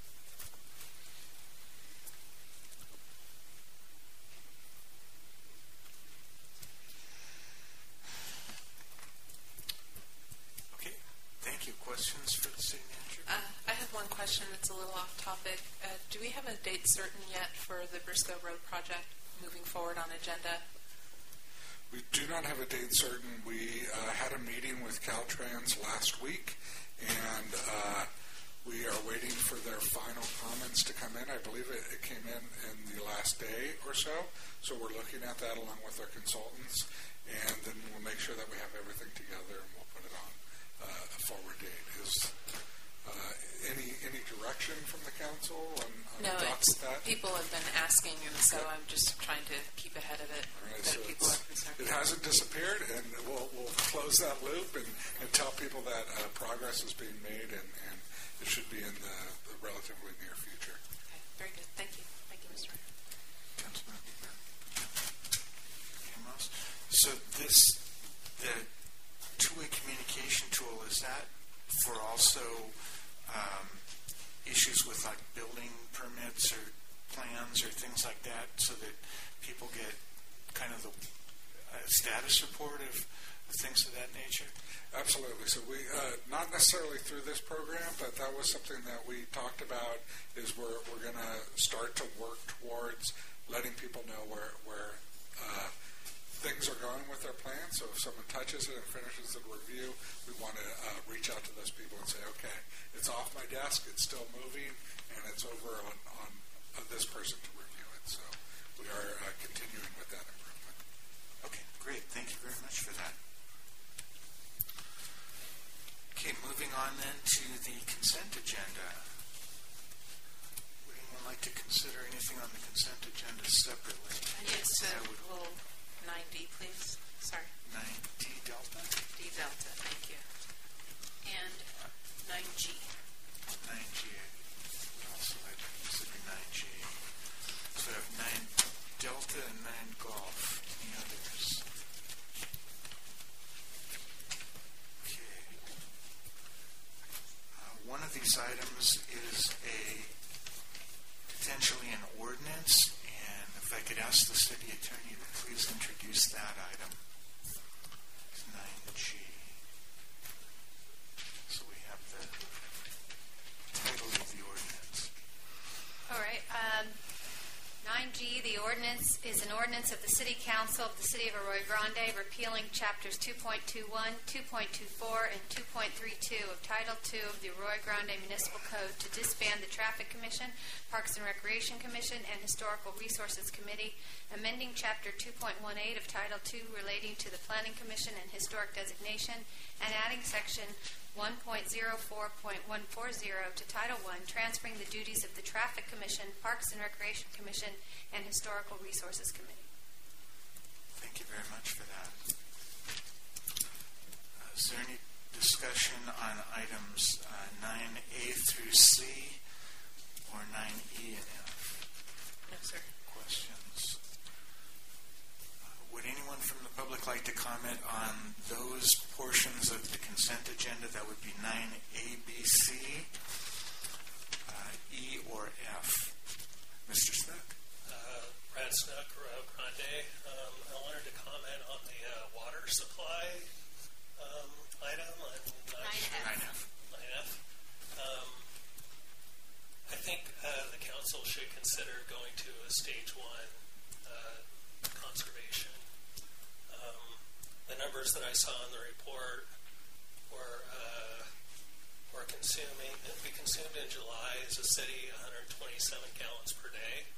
Okay, thank you. Questions for the city manager? I have one question that's a little off topic. Do we have a date certain yet for the Briscoe Road project moving forward on agenda? We do not have a date certain. We had a meeting with Caltrans last week, and we are waiting for their final comments to come in. I believe it came in the last day or so. So we're looking at that along with our consultants, and then we'll make sure that we have everything together and we'll put it on a forward date. Is any direction from the council on no, thoughts with that? People have been asking, and so I'm just trying to keep ahead of it. All right, that so people are concerned. it hasn't disappeared, and we'll close that loop and tell people that progress is being made, and it should be in the relatively near future. Okay, very good. Thank you. Thank you, Mr. Ryan. Councilman Amos? So the two-way communication tool, is that for also issues with like building permits or plans or things like that, so that people get kind of the status report of things of that nature? Absolutely. So we, not necessarily through this program, but that was something that we talked about, is we're going to start to work towards letting people know where things are going with their plan. So if someone touches it and finishes the review, we want to reach out to those people and say, okay, it's off my desk, it's still moving, and it's over on this person to review it. So we are continuing with that improvement. Okay, great. Thank you very much for that. Okay, moving on then to the consent agenda. Would anyone like like to consider anything on the consent agenda separately? Yes, little 9D, please. Sorry. 9D Delta? D Delta, thank you. And 9G. 9G. Also, I'd consider 9G. So I have 9 Delta and 9 Golf. Any others? Okay. One of these items is potentially an ordinance, and if I could ask the city attorney to please introduce that item. It's 9G. So we have the title of the ordinance. All right. 9G, the ordinance, is an ordinance of the City Council of the City of Arroyo Grande repealing Chapters 2.21, 2.24, and 2.32 of Title II of the Arroyo Grande Municipal Code to disband the Traffic Commission, Parks and Recreation Commission, and Historical Resources Committee, amending Chapter 2.18 of Title II relating to the Planning Commission and Historic Designation, and adding Section 1.04.140 to Title I, transferring the duties of the Traffic Commission, Parks and Recreation Commission, and Historical Resources Committee. Thank you very much for that. Is there any discussion on items 9A through C or 9E and F? No, sir. Questions? Would anyone from the public like to comment on those portions of the consent agenda? That would be 9A, B, C, E, or F. Mr. Snook? Brad Snook, Arroyo Grande. I wanted to comment on the water supply item on 9F. I think the council should consider going to a stage 1 conservation. The numbers that I saw in the report were consuming. We consumed in July as a city 127 gallons per day,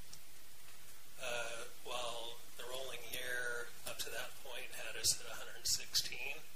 while the rolling year up to that point had us at 116.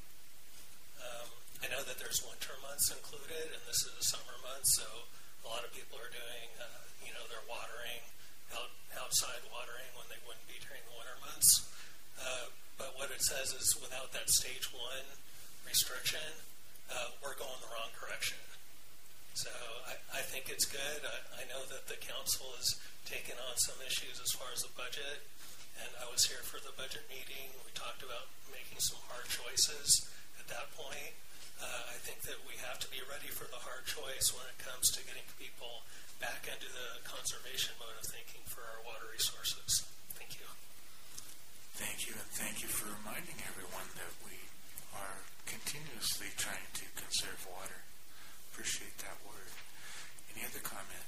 I know that there's winter months included, and this is a summer month, so a lot of people are doing, they're watering, outside watering when they wouldn't be during the winter months. But what it says is without that stage 1 restriction, we're going the wrong direction. So I think it's good. I know that the council has taken on some issues as far as the budget, and I was here for the budget meeting. We talked about making some hard choices at that point. I think that we have to be ready for the hard choice when it comes to getting people back into the conservation mode of thinking for our water resources. Thank you. Thank you, and thank you for reminding everyone that we are continuously trying to conserve water. Appreciate that word. Any other comment?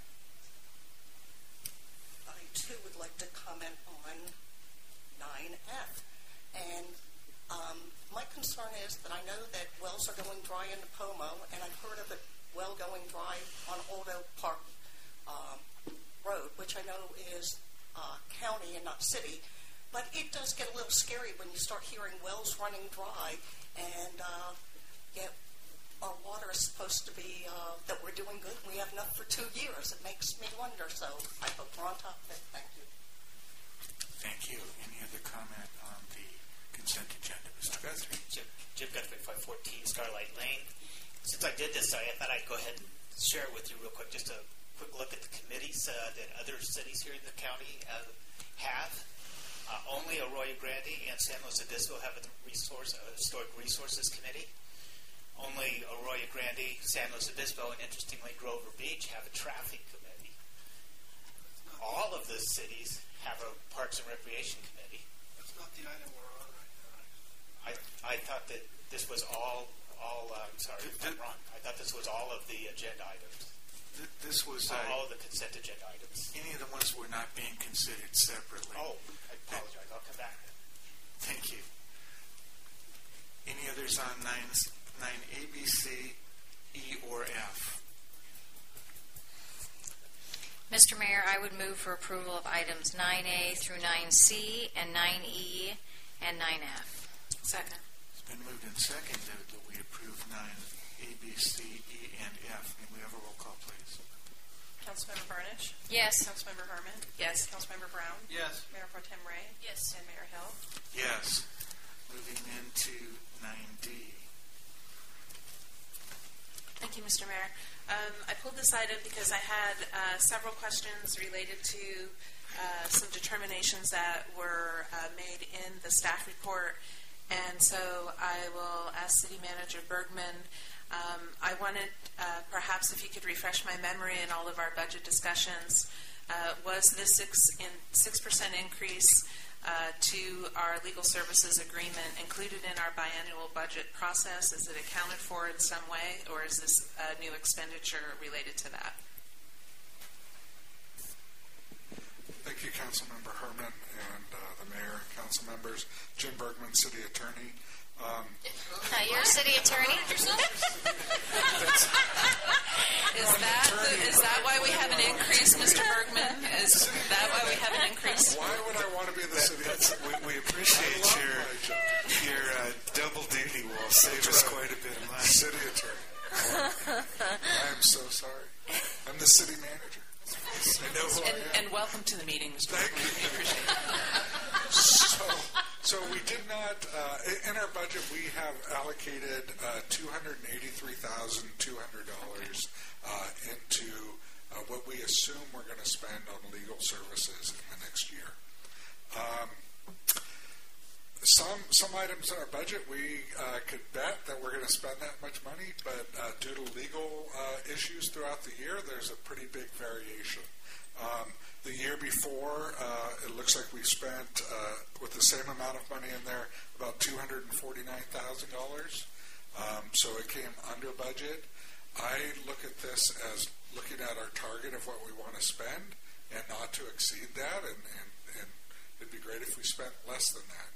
I, too, would like to comment on 9F. And my concern is that I know that wells are going dry in Pomo, and I've heard of a well going dry on Old Oak Park Road, which I know is county and not city. But it does get a little scary when you start hearing wells running dry, and yet our water is supposed to be that we're doing good. We have enough for 2 years. It makes me wonder. So I hope we're on top of it. Thank you. Thank you. Any other comment on the consent agenda, Mr. Guthrie? Jim Guthrie, 514 Starlight Lane. Since I did this, I thought I'd go ahead and share it with you real quick. Just a quick look at the committees that other cities here in the county have. Only Arroyo Grande and San Luis Obispo have a Historic Resources Committee. Only Arroyo Grande, San Luis Obispo, and interestingly Grover Beach have a Traffic Committee. All of the cities have a Parks and Recreation Committee. That's not the item we're on right now. I thought that this was all I'm sorry if I'm wrong. I thought this was all of the agenda items. This was all of the consent agenda items. Any of the ones were not being considered separately. Oh, I apologize. I'll come back. Thank you. Any others on 9A, B, C, E, or F? Mr. Mayor, I would move for approval of items 9A through 9C and 9E and 9F. Second. It's been moved and seconded that we approve 9A, B, C, E, and F. May we have a roll call, please? Councilmember Barnish? Yes. Councilmember Herman? Yes. Councilmember Brown? Yes. Mayor Pro Tem Ray? Yes. And Mayor Hill? Yes. Moving into 9D. Thank you, Mr. Mayor. I pulled this item because I had several questions related to some determinations that were made in the staff report, and so I will ask City Manager Bergman. I wanted perhaps if you could refresh my memory in all of our budget discussions. Was this 6% increase to our legal services agreement included in our biannual budget process? Is it accounted for in some way, or is this a new expenditure related to that? Thank you, Councilmember Herman and the Mayor and council members. Jim Bergman, City Attorney. You're a city attorney? Is that why we have an increase, Mr. Bergman? Is that why we have an increase? Why would I want to be the city attorney? We appreciate your double duty will save us quite a bit of money. City attorney. I am so sorry. I'm the city manager. I know who I am. And welcome to the meeting, Mr. Bergman. We appreciate it. So we did not, in our budget, we have allocated $283,200 into what we assume we're going to spend on legal services in the next year. Some items in our budget we could bet that we're going to spend that much money, but due to legal issues throughout the year, there's a pretty big variation. The year before, it looks like we spent, with the same amount of money in there, about $249,000. So it came under budget. I look at this as looking at our target of what we want to spend and not to exceed that, and it'd be great if we spent less than that.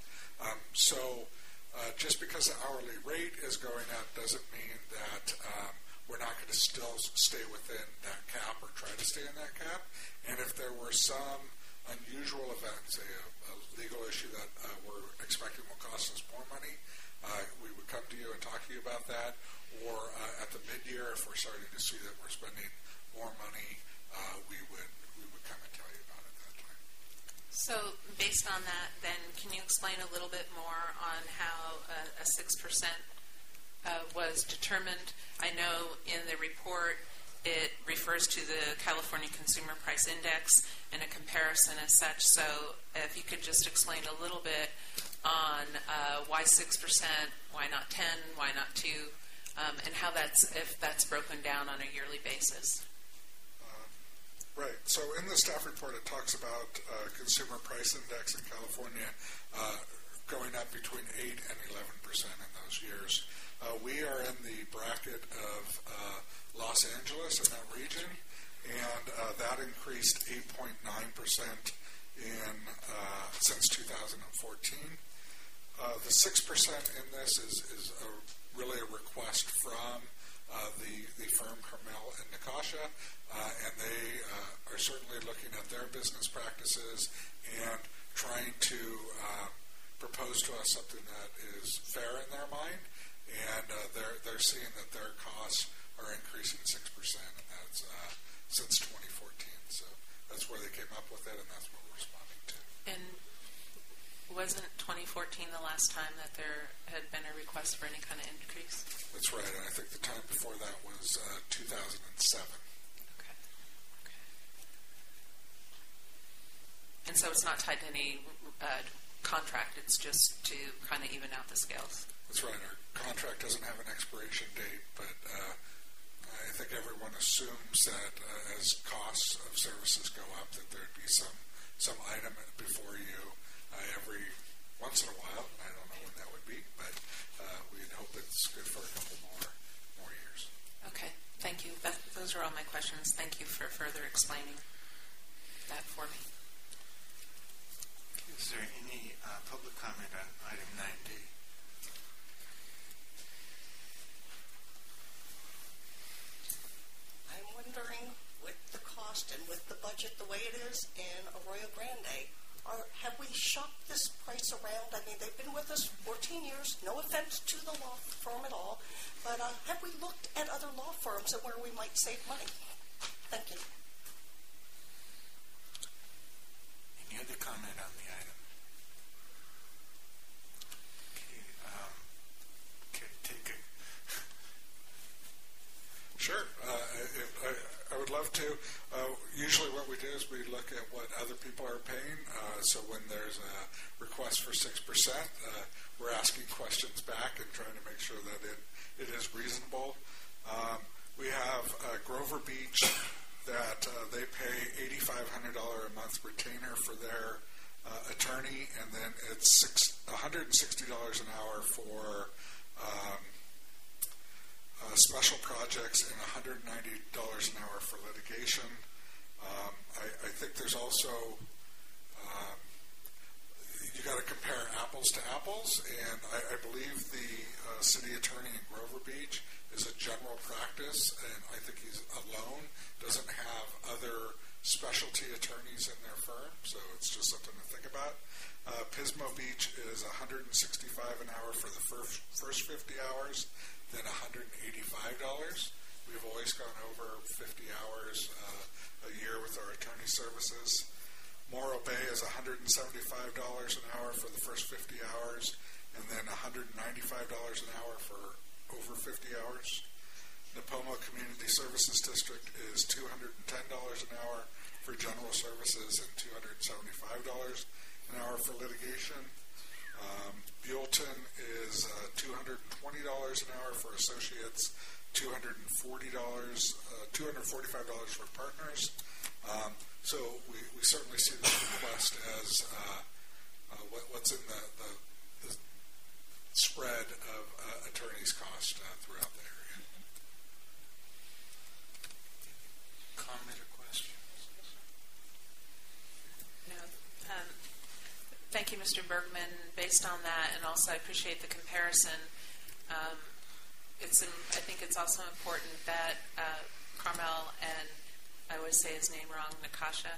Just because the hourly rate is going up doesn't mean that we're not going to still stay within that cap or try to stay in that cap. And if there were some unusual event, say a legal issue that we're expecting will cost us more money, we would come to you and talk to you about that. Or at the mid-year, if we're starting to see that we're spending more money, we would come and tell you about it at that time. So based on that, then can you explain a little bit more on how a 6% was determined? I know in the report it refers to the California Consumer Price Index and a comparison as such. So if you could just explain a little bit on why 6%, why not 10, why not 2, and how if that's broken down on a yearly basis. Right. So in the staff report, it talks about Consumer Price Index in California going up between 8 and 11% in those years. We are in the bracket of Los Angeles in that region, and that increased 8.9% since 2014. The 6% in this is really a request from the firm Carmel and Nikasha, and they are certainly looking at their business practices and trying to propose to us something that is fair in their mind. And they're seeing that their costs are increasing 6%, and that's since 2014. So that's where they came up with it, and that's what we're responding to. And wasn't 2014 the last time that there had been a request for any kind of increase? That's right, and I think the time before that was 2007. Okay. And so it's not tied to any contract, it's just to kind of even out the scales. That's right. Our contract doesn't have an expiration date, but I think everyone assumes that as costs of services go up, that there'd be some item before you every once in a while. I don't know when that would be, but we'd hope it's good for a couple more years. Okay. Thank you. Those are all my questions. Thank you for further explaining that for me. Is there any public comment on item 9D? I'm wondering, with the cost and with the budget the way it is in Arroyo Grande, have we shopped this price around? I mean, they've been with us 14 years. No offense to the law firm at all, but have we looked at other law firms and where we might save money? Thank you. usually what we do is we look at what other people are paying. So when there's a request for 6%, we're asking questions back and trying to make sure that it is reasonable. We have Grover Beach that they pay $8,500 a month retainer for their attorney, and then it's $160 an hour for special projects and $190 an hour for litigation. I think there's also you got to compare apples to apples, and I believe the city attorney in Grover Beach is a general practice, and I think he's alone, doesn't have other specialty attorneys in their firm, so it's just something to think about. Pismo Beach is $165 an hour for the first 50 hours, then $185. We've always gone over 50 hours a year with our attorney services. Morro Bay is $175 an hour for the first 50 hours, and then $195 an hour for over 50 hours. Nipomo Community Services District is $210 an hour for general services and $275 an hour for litigation. Buellton is $220 an hour for associates, $245 for partners. So we certainly see this request as what's in the spread of attorneys' cost throughout the area. Comment or question? No. Thank you, Mr. Bergman. Based on that, and also I appreciate the comparison, I think it's also important that Carmel and I always say his name wrong, Nakasha,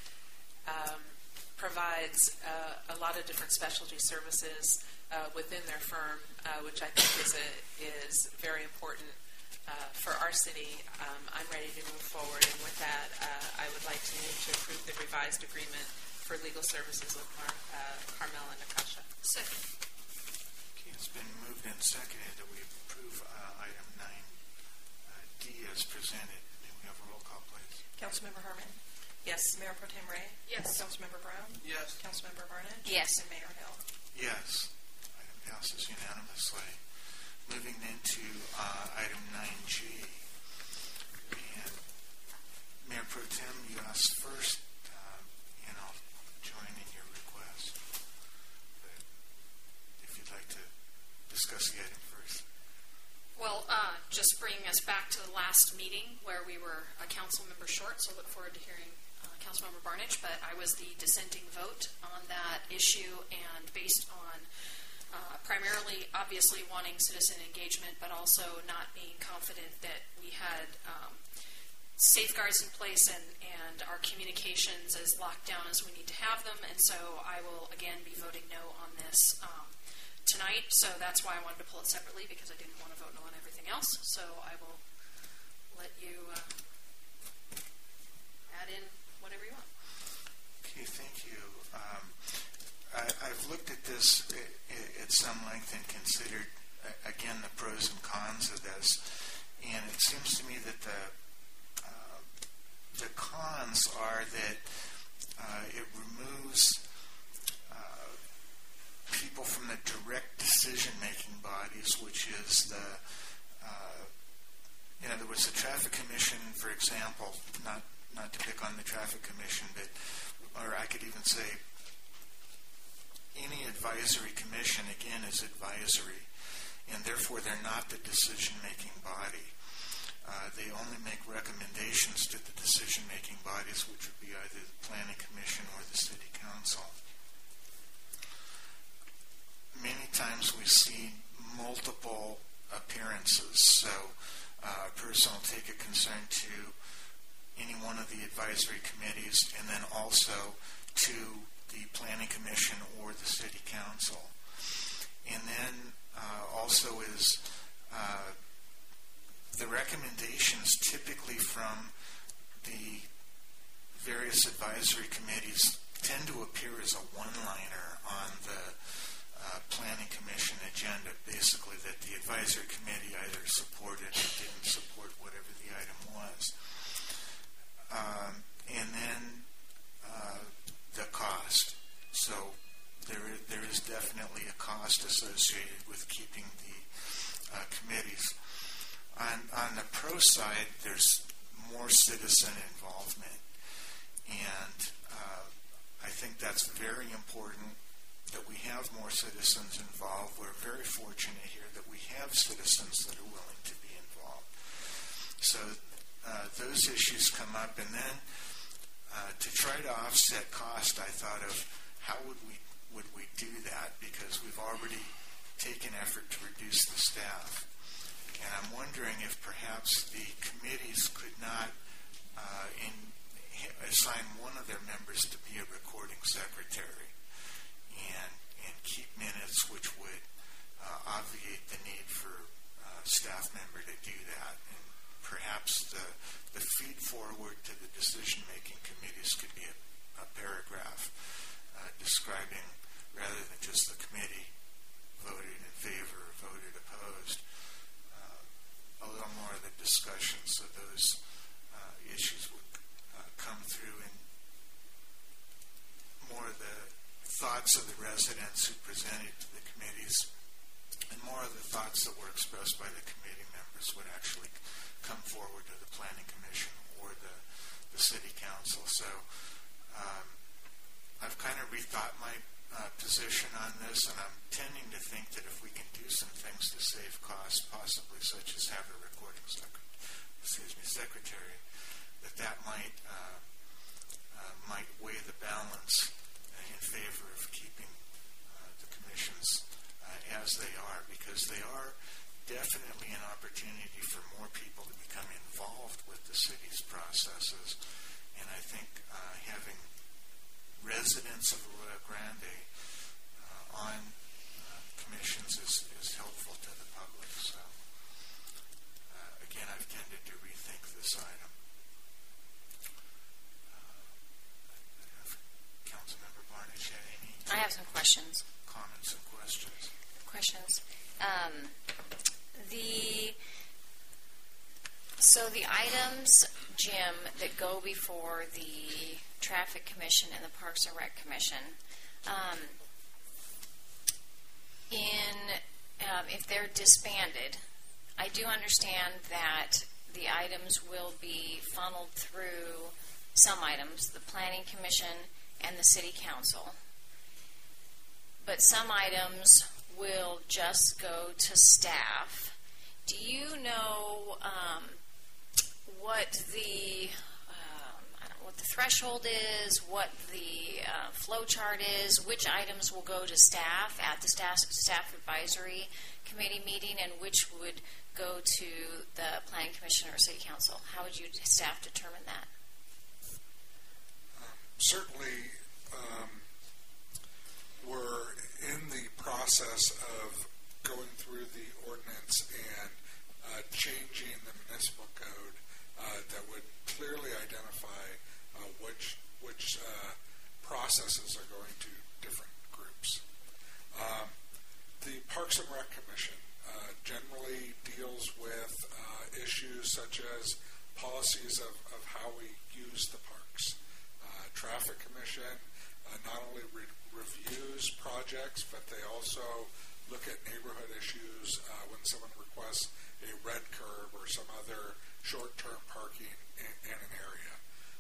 provides a lot of different specialty services within their firm, which I think is very important for our city. I'm ready to move forward, and with that, I would like to move to approve the revised agreement for legal services with Carmel and Nakasha. Second. Okay, it's been moved and seconded that we approve item 9D as presented. May we have a roll call, please? Councilmember Herman? Yes. Mayor Pro Tem Ray? Yes. Councilmember Brown? Yes. Councilmember Barnett? Yes. And Mayor Hill? Yes. Item passes unanimously. Moving into item 9G. And Mayor Pro Tem, you asked first, and I'll join in your request. But if you'd like to discuss the item first. Well, just bringing us back to the last meeting where we were a council member short, so look forward to hearing Councilmember Barnich, but I was the dissenting vote on that issue, and based on primarily, obviously, wanting citizen engagement, but also not being confident that we had safeguards in place and our communications as locked down as we need to have them, and so I will, again, be voting no on this tonight, so that's why I wanted to pull it separately, because I didn't want to vote no on everything else, so I will let you add in whatever you want. Okay, thank you. I've looked at this at some length and considered, again, the pros and cons of this, and it seems to me that the cons are that it removes people from the direct decision-making bodies, which is in other words, the Traffic Commission, for example, not to pick on the Traffic Commission, but, or I could even say any advisory commission, again, is advisory, and therefore they're not the decision-making body. They only make recommendations to the decision-making bodies, which would be either the Planning Commission or the City Council. Many times we see multiple appearances, so a person will take a concern to any one of the advisory committees and then also to the Planning Commission or the City Council. And then also is the recommendations typically from the various advisory committees tend to appear as a one-liner on the Planning Commission agenda, basically that the advisory committee either supported or didn't support whatever the item was. And cost associated with keeping the committees. On the pro side, there's more citizen involvement, and I think that's very important that we have more citizens involved. We're very fortunate here that we have citizens that are willing to be involved. So those issues come up, and then to try to offset cost, I thought of how would we do that, because we've already taken effort to reduce the staff. And I'm wondering if perhaps the committees could not assign one of their members to be a recording secretary and keep minutes, which would obviate the need for a staff member to do that. And perhaps the feed forward to the decision-making committees could be a paragraph describing, rather than just the committee voted in favor or voted opposed, a little more of the discussion, so those issues would come through, and more of the thoughts of the residents who presented to the committees, and more of the thoughts that were expressed by the committee members would actually come forward to the Planning Commission or the City Council. So I've kind of rethought my position on this, and I'm tending to think that if we can do some things to save costs, possibly such as have a recording secretary, that might weigh the balance in favor of keeping the commissions as they are, because they are definitely an opportunity for more people to become involved with the city's processes. And I think having residents of Arroyo Grande on commissions is helpful to the public. So again, I've tended to rethink this item. Councilmember Barnidge had any? I have some questions. Comments and questions. So the items, Jim, that go before the Traffic Commission and the Parks and Rec Commission, if they're disbanded, I do understand that the items will be funneled through some items, the Planning Commission and the City Council. But some items will just go to staff. Do you know what the threshold is, what the flow chart is, which items will go to staff at the staff advisory committee meeting, and which would go to the Planning Commission or City Council? How would you staff determine that? Certainly, we're in the process of going through the ordinance and changing the municipal code that would clearly identify which processes are going to different groups. The Parks and Rec Commission generally deals with issues such as policies of how we use the parks. Traffic Commission not only reviews projects, but they also look at neighborhood issues when someone requests a red curb or some other short-term parking in an area.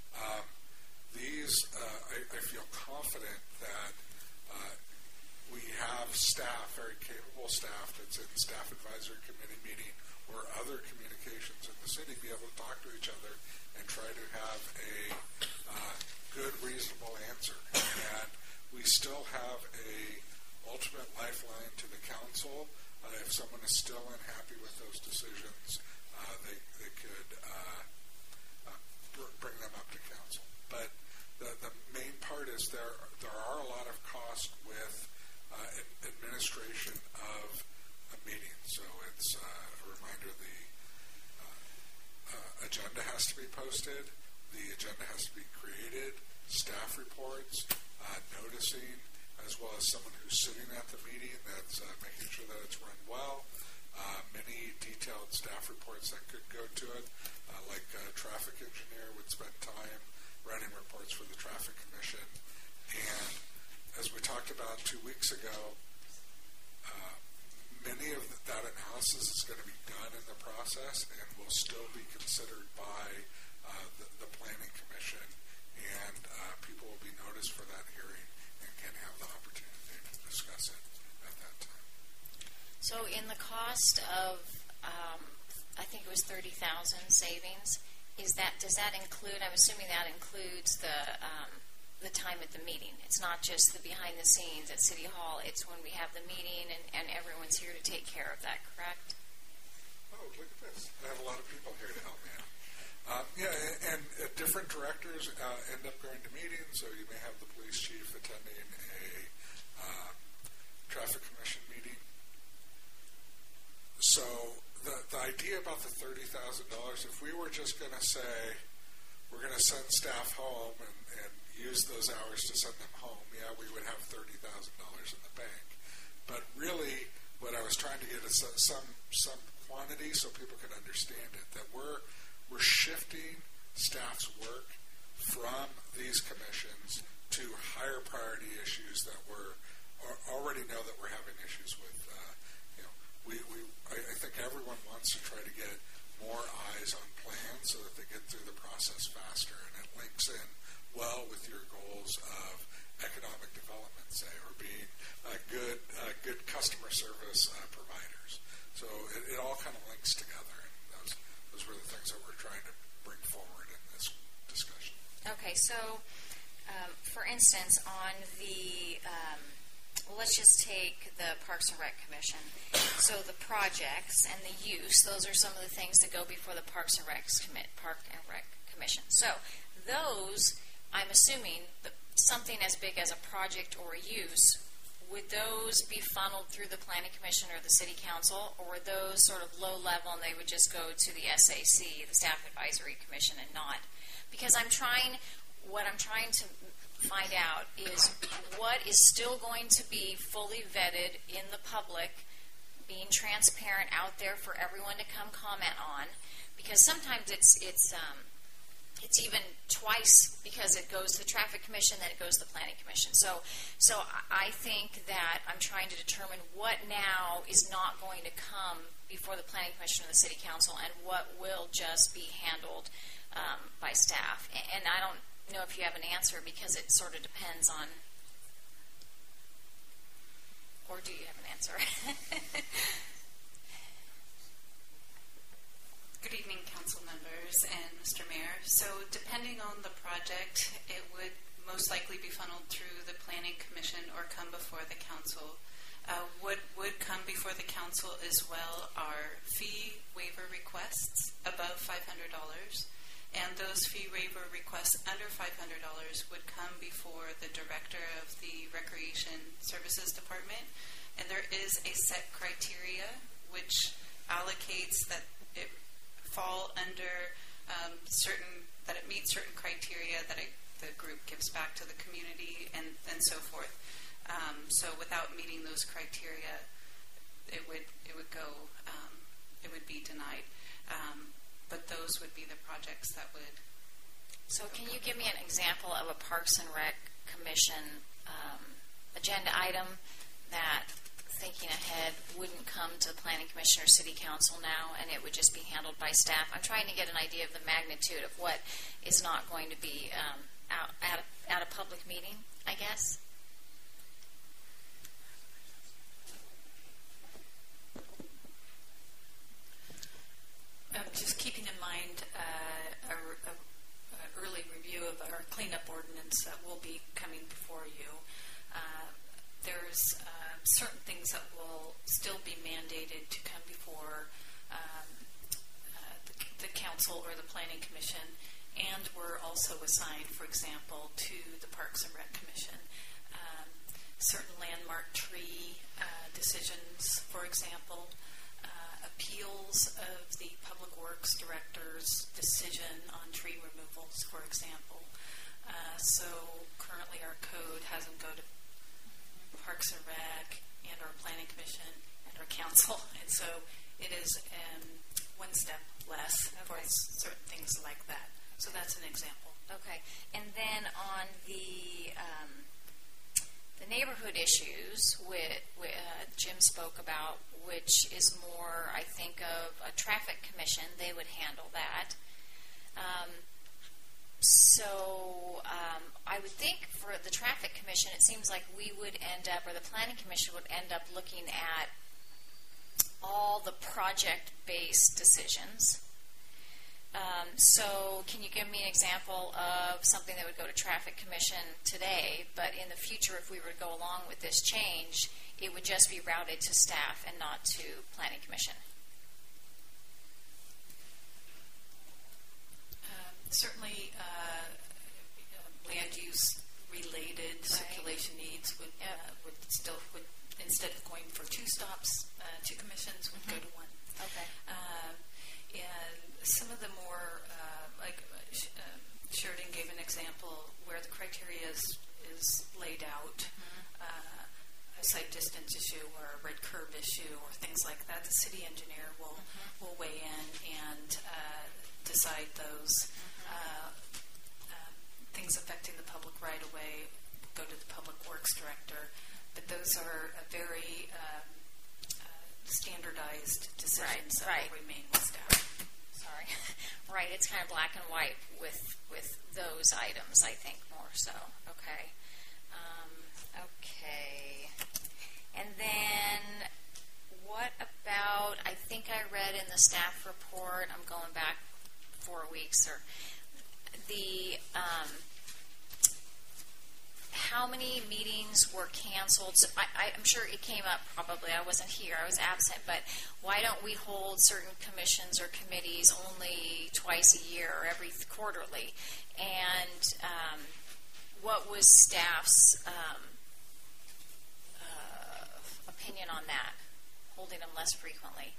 I feel confident that we have staff, very capable staff, that's in staff advisory committee meeting or other communications in the city, be able to talk to each other and try to have a good, reasonable answer. And we still have a ultimate lifeline to the council. If someone is still unhappy with those decisions, they could bring them up to council. But the main part is there are a lot of costs with administration of a meeting. So it's a reminder the agenda has to be posted, the agenda has to be created, staff reports, noticing, as well as someone who's sitting at the meeting that's making sure that it's run well. Many detailed staff reports that could go to it, like a traffic engineer would spend time writing reports for the Traffic Commission. And as we talked about 2 weeks ago, many of that analysis is going to be done in the process and will still be considered by the Planning Commission, and people will be noticed for that hearing and can have the opportunity to discuss it at that time. So in the cost of, I think it was $30,000 savings, does that include, I'm assuming that includes the time at the meeting. It's not just the behind the scenes at City Hall, it's when we have the meeting and everyone's here to take care of that, correct? Oh, look at this. I have a lot of people here to help me out. And different directors end up going to meetings, so you may have the police chief attending a traffic commission meeting. So the idea about the $30,000, if we were just going to say we're going to send staff home and use those hours to send them home, yeah, we would have $30,000 in the bank. But really, what I was trying to get is some quantity so people can understand it, that we're shifting staff's work from these commissions to higher priority issues that we're already know that we're having issues with. I think everyone wants to try to get more eyes on plans so that they get through the process faster, and it links in well with your goals of economic development, say, or being good customer service providers. So it all kind of links together, and those were the things that we're trying to bring forward in this discussion. Okay, so for instance, on the let's just take the Parks and Rec Commission. So the projects and the use, those are some of the things that go before the Park and Rec Commission. So those, I'm assuming, something as big as a project or a use, would those be funneled through the Planning Commission or the City Council, or were those sort of low level and they would just go to the SAC, the Staff Advisory Commission, and not? Because what I'm trying to find out is what is still going to be fully vetted in the public, being transparent out there for everyone to come comment on, because sometimes it's even twice, because it goes to the Traffic Commission, then it goes to the Planning Commission. So I think that I'm trying to determine what now is not going to come before the Planning Commission or the City Council, and what will just be handled by staff. And I don't know if you have an answer, because it sort of depends on, or do you have an answer? Good evening, council members and Mr. Mayor. So depending on the project, it would most likely be funneled through the Planning Commission or come before the council. What would come before the council as well are fee waiver requests above $500. And those fee waiver requests under $500 would come before the director of the Recreation Services Department. And there is a set criteria which allocates that it fall under that it meets certain criteria that the group gives back to the community and so forth. So without meeting those criteria, it would be denied. But those would be the projects that would. So can you give me an example of a Parks and Rec Commission agenda item that, thinking ahead, wouldn't come to the Planning Commission or City Council now, and it would just be handled by staff? I'm trying to get an idea of the magnitude of what is not going to be at a public meeting, I guess. Just keeping in mind a early review of our cleanup ordinance that will be coming before you. There's certain things that will still be mandated to come before the council or the Planning Commission, and we're also assigned, for example, to the Parks and Rec Commission. Certain landmark tree decisions, for example, appeals of the Public Works Director's decision on tree removals, for example. So currently our code has them go to Parks and Rec and our Planning Commission and our council, and so it is one step less for certain things like that. So that's an example. Okay, and then on the the neighborhood issues, Jim spoke about, which is more, I think, of a traffic commission. They would handle that. So I would think for the traffic commission, it seems like we would end up, or the planning commission would end up looking at all the project-based decisions. So can you give me an example of something that would go to traffic commission today, but in the future, if we were to go along with this change, it would just be routed to staff and not to planning commission? Certainly, land use related circulation needs would instead of going for 2 stops, 2 commissions would go to 1. Okay. And some of the more, like Sheridan gave an example where the criteria is laid out, a site distance issue or a red curb issue or things like that. The city engineer will weigh in and decide those. Things affecting the public right of way go to the public works director, but those are a very standardized decisions that will remain with staff. Sorry. Right, it's kind of black and white with those items, I think, more so. Okay. Okay. And then what about, I think I read in the staff report, I'm going back 4 weeks, or the how many meetings were canceled? So I'm sure it came up probably. I wasn't here. I was absent. But why don't we hold certain commissions or committees only twice a year or every quarterly? And what was staff's opinion on that, holding them less frequently?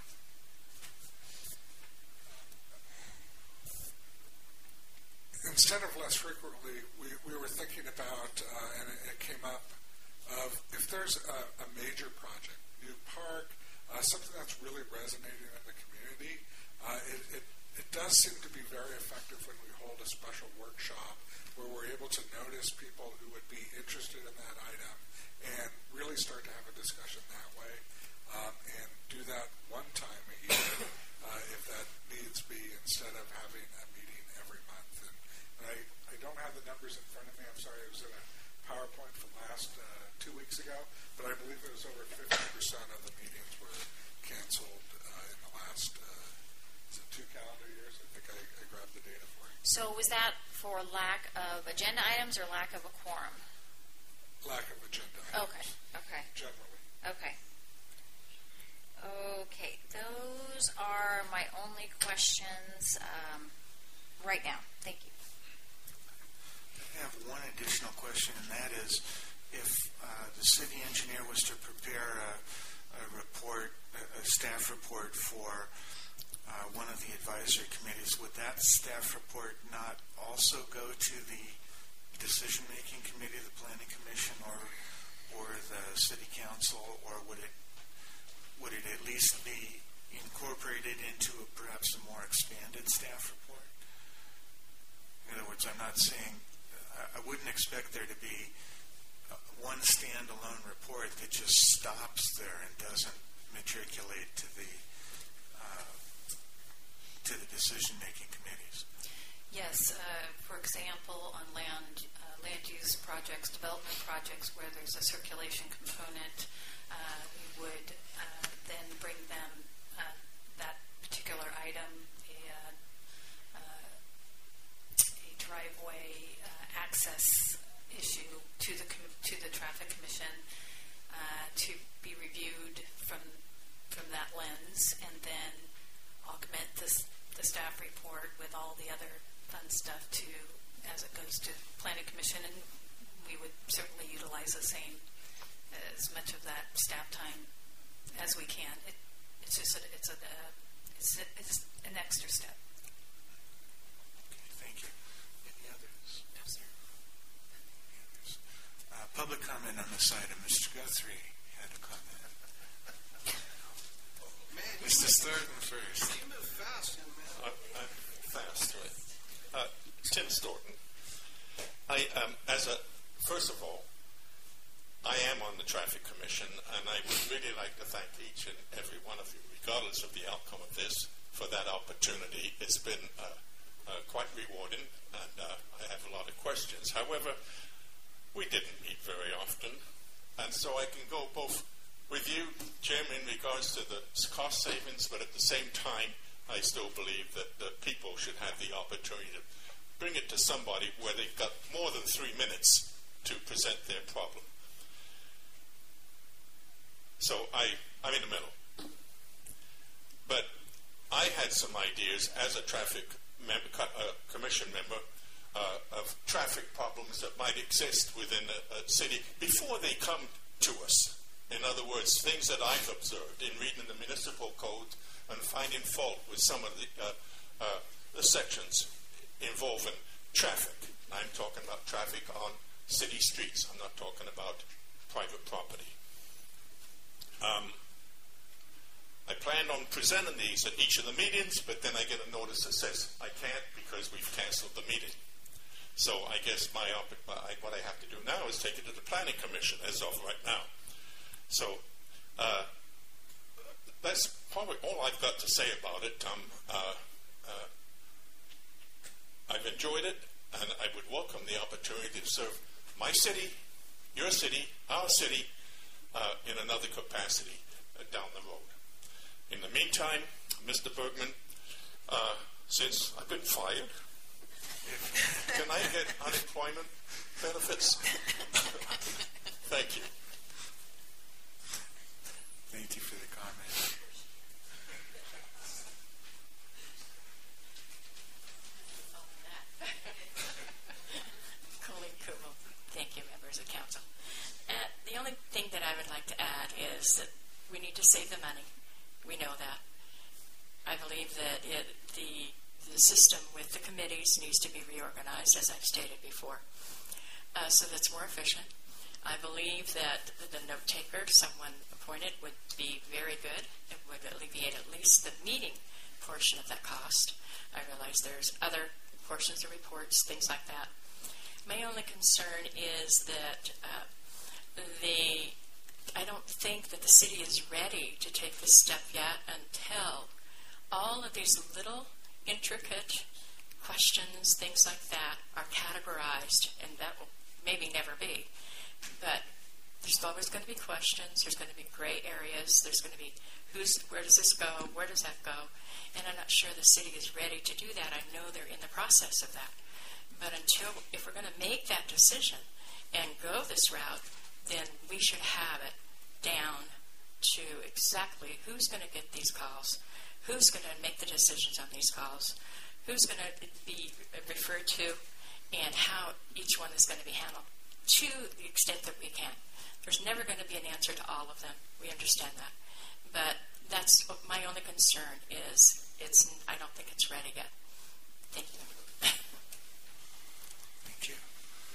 Instead of less frequently, we were thinking about, and it came up, of if there's a major project, new park, something that's really resonating in the community, it does seem to be very effective when we hold a special workshop where we're able to notice people who would be interested in that item and really start to have a discussion that way, and do that one time a year if that needs be, instead of having a meeting every month. I don't have the numbers in front of me. I'm sorry, it was in a PowerPoint from last 2 weeks ago, but I believe it was over 50% of the meetings were canceled in the last 2 calendar years. I think I grabbed the data for you. So was that for lack of agenda items or lack of a quorum? Lack of agenda items. Okay. Generally. Okay. Okay. Those are my only questions right now. Thank you. I have one additional question, and that is, if the city engineer was to prepare a report, a staff report for one of the advisory committees, would that staff report not also go to the decision-making committee, the planning commission, or the city council, or would it at least be incorporated into perhaps a more expanded staff report? In other words, I'm not saying, I wouldn't expect there to be one standalone report that just stops there and doesn't matriculate to the decision-making committees. Yes, for example, on land use projects, development projects where there's a circulation component, we would then bring them that particular item, a driveway access issue to the traffic commission to be reviewed from that lens, and then augment the staff report with all the other fun stuff as it goes to planning commission, and we would certainly utilize as much of that staff time as we can. It's just it's an extra step. Okay, thank you. Any others? No, sir. Any others? Public comment on this item. Mr. Guthrie had a comment. Mr. Thornton first. You move fast, young man. I'm fast, right? Tim Thornton. First of all, I am on the Traffic Commission, and I would really like to thank each and every one of you, regardless of the outcome of this, for that opportunity. It's been quite rewarding, and I have a lot of questions. However, we didn't meet very often, and so I can go both with you, Jim, in regards to the cost savings, but at the same time, I still believe that the people should have the opportunity to bring it to somebody where they've got more than 3 minutes to present their problem. So I'm in the middle. But I had some ideas as a traffic commission member of traffic problems that might exist within a city before they come to us. In other words, things that I've observed in reading the municipal code and finding fault with some of the sections involving traffic. I'm talking about traffic on city streets. I'm not talking about private property. I planned on presenting these at each of the meetings, but then I get a notice that says I can't because we've canceled the meeting. So I guess what I have to do now is take it to the Planning Commission as of right now. So that's probably all I've got to say about it. I've enjoyed it, and I would welcome the opportunity to serve my city, your city, our city, in another capacity down the road. In the meantime, Mr. Bergman, since I've been fired, can I get unemployment benefits? Thank you. Thank you for the comment. Colleen Kumo. Thank you, members of council. The only thing that I would like to add is that we need to save the money. We know that. I believe that the system with the committees needs to be reorganized, as I've stated before, so that's more efficient. I believe that the note taker, someone appointed, would be very good. It would alleviate at least the meeting portion of that cost. I realize there's other portions of reports, things like that. My only concern is that I don't think that the city is ready to take this step yet until all of these little intricate questions, things like that, are categorized, and that will maybe never be. But there's always going to be questions, there's going to be gray areas, there's going to be where does this go, where does that go, and I'm not sure the city is ready to do that. I know they're in the process of that. But if we're going to make that decision and go this route, then we should have it down to exactly who's going to get these calls, who's going to make the decisions on these calls, who's going to be referred to, and how each one is going to be handled to the extent that we can. There's never going to be an answer to all of them. We understand that. But that's my only concern is I don't think it's ready yet. Thank you. Thank you.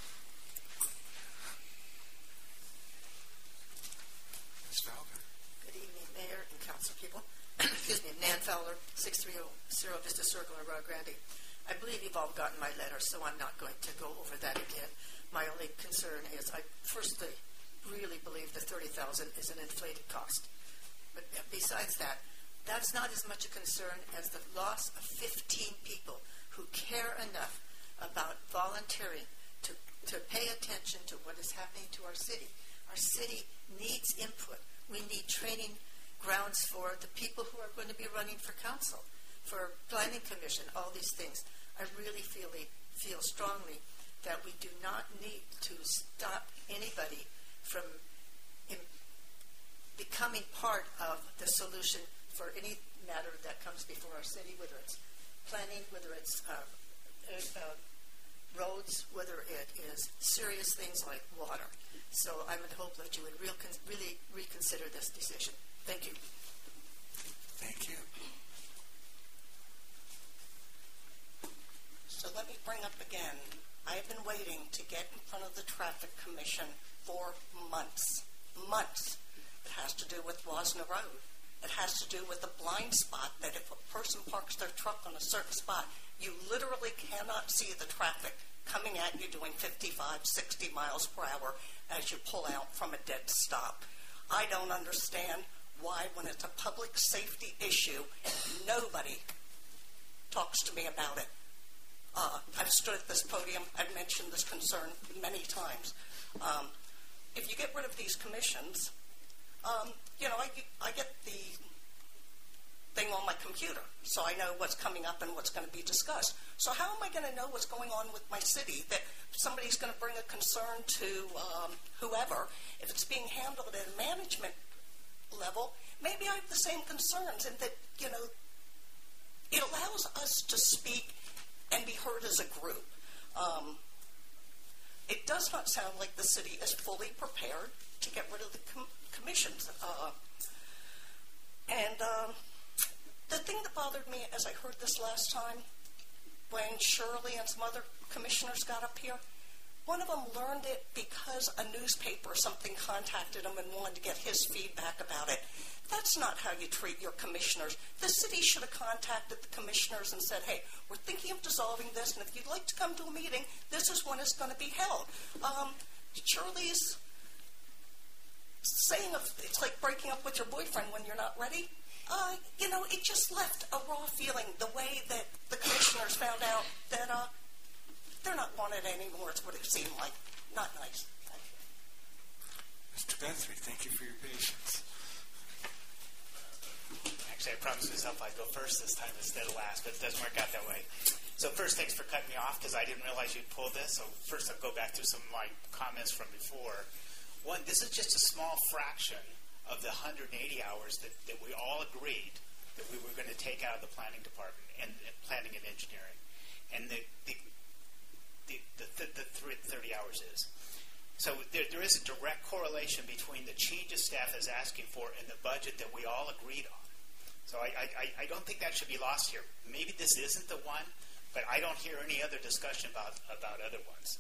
Ms. Fowler. Good evening, Mayor and council people. Excuse me, Nan Fowler, 6300 Vista Circle, Arroyo Grande. I believe you've all gotten my letter, so I'm not going to go over that again. My only concern is I firstly really believe the $30,000 is an inflated cost. But besides that, that's not as much a concern as the loss of 15 people who care enough about volunteering to pay attention to what is happening to our city. Our city needs input. We need training grounds for the people who are going to be running for council, for planning commission, all these things. I really feel strongly that we do not need to stop anybody from becoming part of the solution for any matter that comes before our city, whether it's planning, whether it's roads, whether it is serious things like water. So I would hope that you would really reconsider this decision. Thank you. Thank you. So let me bring up again, I have been waiting to get in front of the Traffic Commission for months. Months. It has to do with Wasna Road. It has to do with the blind spot that if a person parks their truck on a certain spot, you literally cannot see the traffic coming at you doing 55, 60 miles per hour as you pull out from a dead stop. I don't understand why, when it's a public safety issue, nobody talks to me about it. I've stood at this podium, I've mentioned this concern many times. If you get rid of these commissions, I get the thing on my computer, so I know what's coming up and what's going to be discussed. So how am I going to know what's going on with my city? That somebody's going to bring a concern to whoever. If it's being handled at a management level, maybe I have the same concerns, and that, it allows us to speak and be heard as a group. It does not sound like the city is fully prepared to get rid of the commissions. The thing that bothered me as I heard this last time, when Shirley and some other commissioners got up here, one of them learned it because a newspaper or something contacted him and wanted to get his feedback about it. That's not how you treat your commissioners. The city should have contacted the commissioners and said, hey, we're thinking of dissolving this, and if you'd like to come to a meeting, this is when it's going to be held. Shirley's saying it's like breaking up with your boyfriend when you're not ready. It just left a raw feeling, the way that the commissioners found out that they're not wanted anymore. It's what it seemed like. Not nice. Thank you. Mr. Guthrie, thank you for your patience. Actually, I promised myself I'd go first this time instead of last, but it doesn't work out that way. So first, thanks for cutting me off, because I didn't realize you'd pull this. So first, I'll go back to some of my comments from before. One, this is just a small fraction of the 180 hours that we all agreed that we were going to take out of the planning department and planning and engineering. And the 30 hours is. So there is a direct correlation between the changes staff is asking for and the budget that we all agreed on. So I don't think that should be lost here. Maybe this isn't the one, but I don't hear any other discussion about other ones.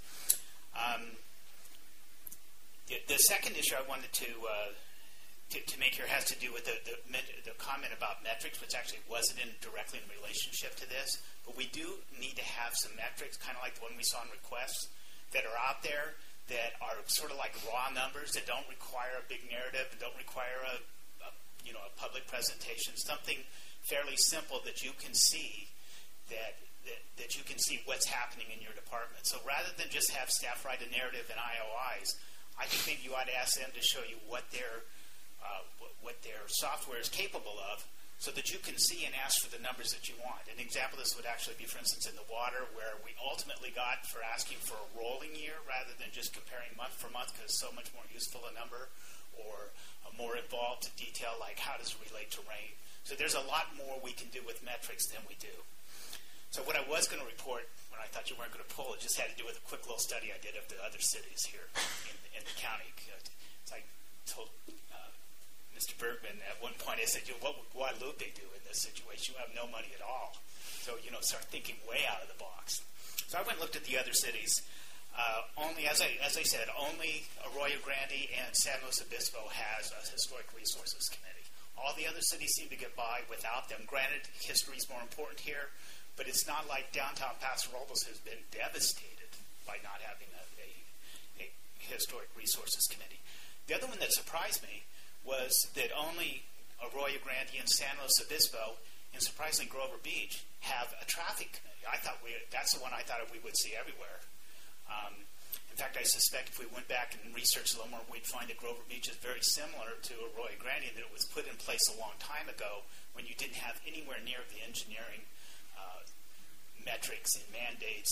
The second issue I wanted to make here has to do with the comment about metrics, which actually wasn't directly in relationship to this. But we do need to have some metrics, kind of like the one we saw in requests, that are out there that are sort of like raw numbers that don't require a big narrative, that don't require a public presentation, something fairly simple that you can see that you can see what's happening in your department. So rather than just have staff write a narrative in IOIs, I think maybe you ought to ask them to show you what their software is capable of, so that you can see and ask for the numbers that you want. An example of this would actually be, for instance, in the water, where we ultimately got for asking for a rolling year rather than just comparing month for month, because it's so much more useful a number, or a more involved detail like how does it relate to rain. So there's a lot more we can do with metrics than we do. So what I was going to report, when I thought you weren't going to pull, it just had to do with a quick little study I did of the other cities here in the county. So I told Mr. Bergman at one point, I said, what would Guadalupe do in this situation? You have no money at all. So, start thinking way out of the box. So I went and looked at the other cities. Only, as I said, only Arroyo Grande and San Luis Obispo has a historic resources committee. All the other cities seem to get by without them. Granted, history is more important here, but it's not like downtown Paso Robles has been devastated by not having a historic resources committee. The other one that surprised me was that only Arroyo Grande and San Luis Obispo, and surprisingly Grover Beach, have a traffic committee. That's the one I thought we would see everywhere. In fact, I suspect if we went back and researched a little more, we'd find that Grover Beach is very similar to Arroyo Grande, and that it was put in place a long time ago when you didn't have anywhere near the engineering metrics and mandates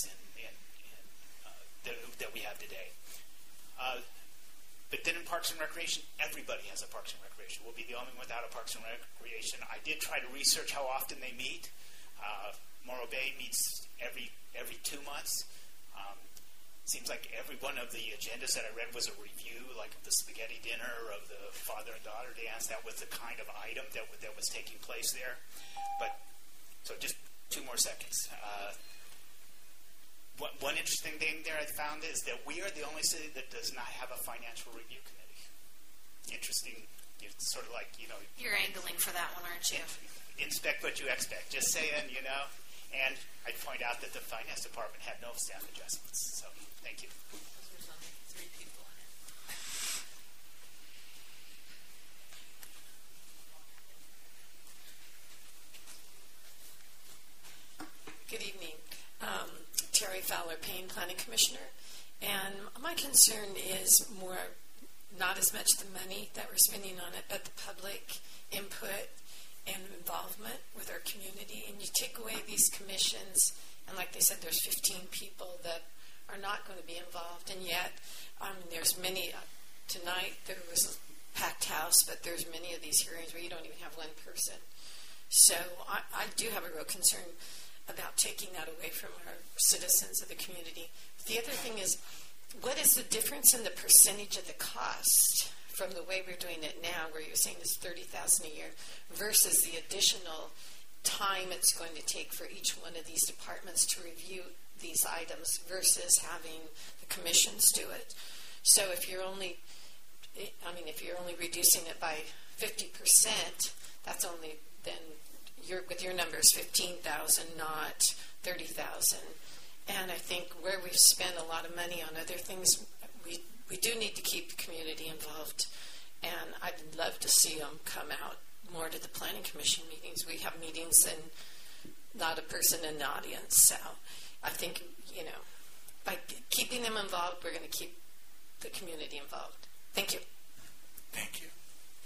that we have today. But then in Parks and Recreation, everybody has a Parks and Recreation. We'll be the only one without a Parks and Recreation. I did try to research how often they meet. Morro Bay meets every 2 months. Seems like every one of the agendas that I read was a review, like of the spaghetti dinner, of the father and daughter dance. That was the kind of item that was taking place there. But so just 2 more seconds. One interesting thing there I found is that we are the only city that does not have a financial review committee. Interesting. It's sort of like, You're angling for that one, aren't you? Inspect what you expect. Just saying, And I'd point out that the finance department had no staff adjustments. So thank you. There's only 3 people on it. Good evening. Terry Fowler, Payne Planning Commissioner. And my concern is more not as much the money that we're spending on it, but the public input and involvement with our community. And you take away these commissions, and like they said, there's 15 people that are not going to be involved. And yet, there's many. Tonight, there was a packed house, but there's many of these hearings where you don't even have one person. So I do have a real concern about taking that away from our citizens of the community. The other thing is, what is the difference in the percentage of the cost from the way we're doing it now, where you're saying it's $30,000 a year, versus the additional time it's going to take for each one of these departments to review these items versus having the commissions do it? So if you're only reducing it by 50%, that's only then with your numbers 15,000, not 30,000. And I think where we've spent a lot of money on other things, we do need to keep the community involved. And I'd love to see them come out more to the Planning Commission meetings. We have meetings and not a person in the audience. So I think, by keeping them involved, we're going to keep the community involved. Thank you. Thank you.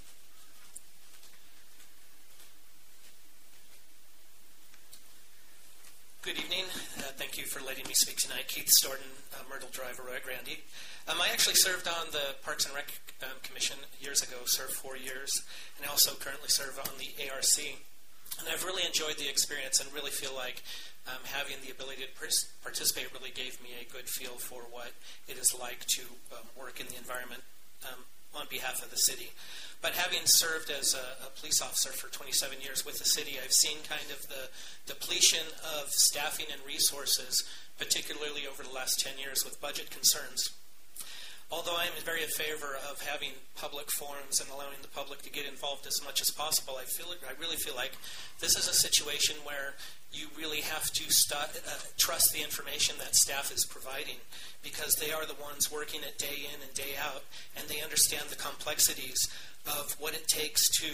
Good evening. Thank you for letting me speak tonight. Keith Storton, Myrtle Drive, Arroyo Grande. I actually served on the Parks and Rec Commission years ago, served 4 years, and I also currently serve on the ARC. And I've really enjoyed the experience and really feel like having the ability to participate really gave me a good feel for what it is like to work in the environment on behalf of the city. But having served as a police officer for 27 years with the city, I've seen kind of the depletion of staffing and resources, particularly over the last 10 years with budget concerns. Although I am very in favor of having public forums and allowing the public to get involved as much as possible, I really feel like this is a situation where you really have to trust the information that staff is providing, because they are the ones working it day in and day out, and they understand the complexities of what it takes to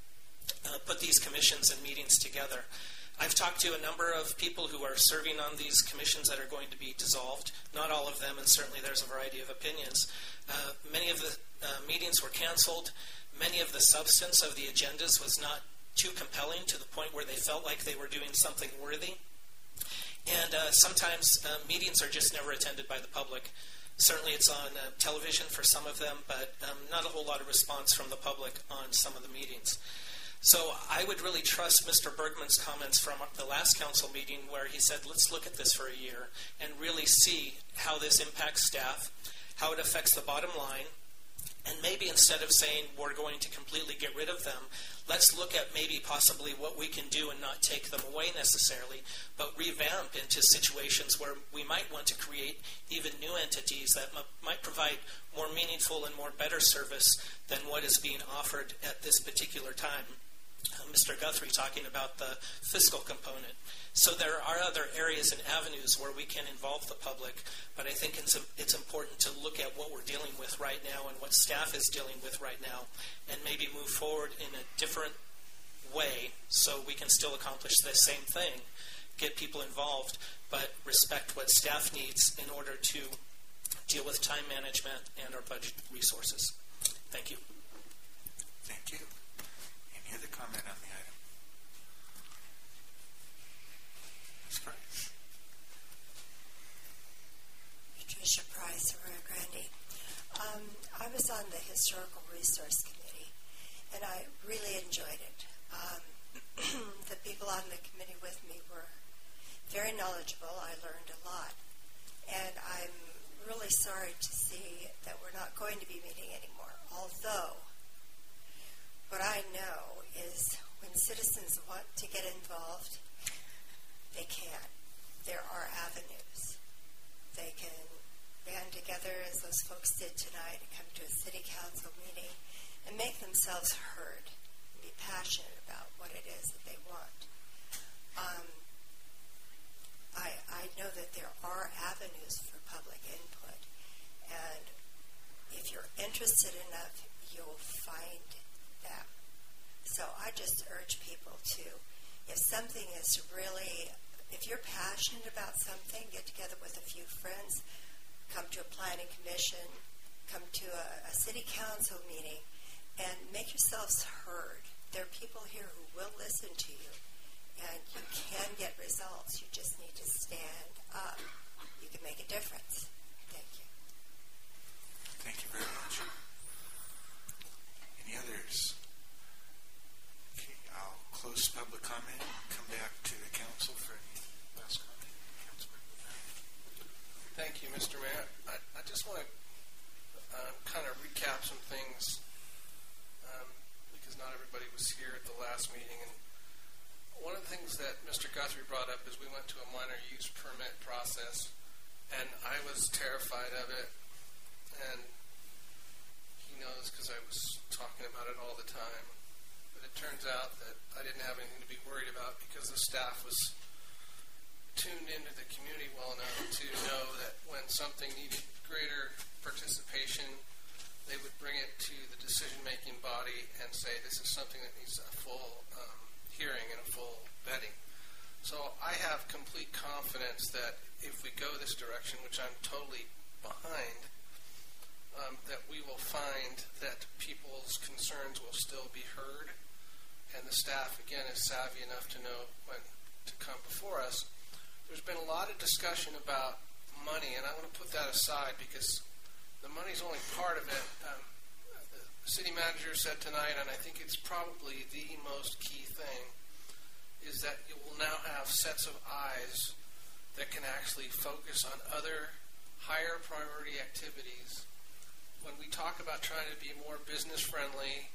put these commissions and meetings together. I've talked to a number of people who are serving on these commissions that are going to be dissolved. Not all of them, and certainly there's a variety of opinions. Many of the meetings were canceled. Many of the substance of the agendas was not too compelling to the point where they felt like they were doing something worthy. And sometimes meetings are just never attended by the public. Certainly it's on television for some of them, but not a whole lot of response from the public on some of the meetings. So I would really trust Mr. Bergman's comments from the last council meeting where he said, let's look at this for a year and really see how this impacts staff, how it affects the bottom line, and maybe instead of saying we're going to completely get rid of them, let's look at maybe possibly what we can do and not take them away necessarily, but revamp into situations where we might want to create even new entities that might provide more meaningful and more better service than what is being offered at this particular time. Mr. Guthrie talking about the fiscal component. So there are other areas and avenues where we can involve the public, but I think it's important to look at what we're dealing with right now and what staff is dealing with right now, and maybe move forward in a different way so we can still accomplish the same thing, get people involved, but respect what staff needs in order to deal with time management and our budget resources. Thank you. Thank you. Any other comment on the item? Ms. Price. Patricia Price, Arroyo Grande. I was on the Historical Resource Committee, and I really enjoyed it. The people on the committee with me were very knowledgeable. I learned a lot. And I'm really sorry to see that we're not going to be meeting anymore. Although, what I know is when citizens want to get involved, they can. There are avenues. They can band together, as those folks did tonight, and come to a city council meeting and make themselves heard and be passionate about what it is that they want. used for public input. And if you're interested enough, you'll find that. So I just urge people to, if something is really, if you're passionate about something, get together with a few friends, come to a planning commission, come to a city council meeting, and make yourselves heard. There are people here who will listen to you, and you can get results. You just need to stand up. You can make a difference. Thank you. Thank you very much. Any others? Okay, I'll close public comment and come back to the council for any last comment. Thank you, Mr. Mayor. I just want to kind of recap some things because not everybody was here at the last meeting. And one of the things that Mr. Guthrie brought up is we went to a minor use permit process, and I was terrified of it. And he knows because I was talking about it all the time. But it turns out that I didn't have anything to be worried about because the staff was tuned into the community well enough to know that when something needed greater participation, they would bring it to the decision-making body and say, this is something that needs a full hearing and a full vetting. So I have complete confidence that if we go this direction, which I'm totally behind, that we will find that people's concerns will still be heard, and the staff, again, is savvy enough to know when to come before us. There's been a lot of discussion about money, and I want to put that aside because the money's only part of it. The city manager said tonight, and I think it's probably the most key thing, is that you will now have sets of eyes that can actually focus on other higher priority activities. When we talk about trying to be more business friendly,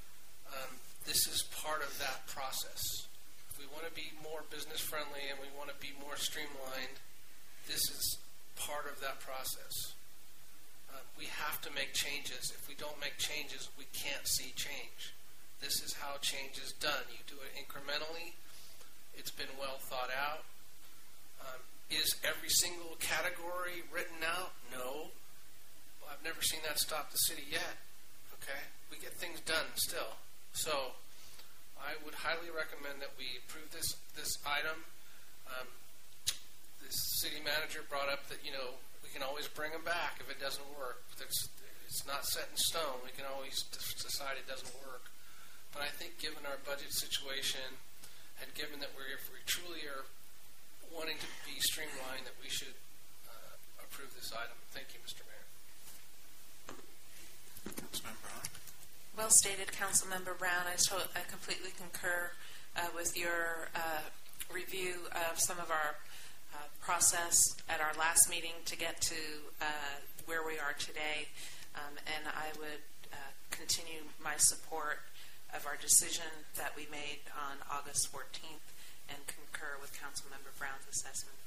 this is part of that process. If we want to be more business friendly and we want to be more streamlined, this is part of that process. We have to make changes. If we don't make changes, we can't see change. This is how change is done. You do it incrementally. It's been well thought out. Is every single category written out? No. Well, I've never seen that stop the city yet. Okay? We get things done still. So I would highly recommend that we approve this item. The city manager brought up that, we can always bring them back if it doesn't work. It's not set in stone. We can always decide it doesn't work. But I think given our budget situation and given that if we truly are wanting to be streamlined, that we should approve this item. Thank you, Mr. Mayor. Councilmember Hahn. Well stated, Councilmember Brown. I completely concur with your review of some of our process at our last meeting to get to where we are today, and I would continue my support of our decision that we made on August 14th and concur with Councilmember Brown's assessment.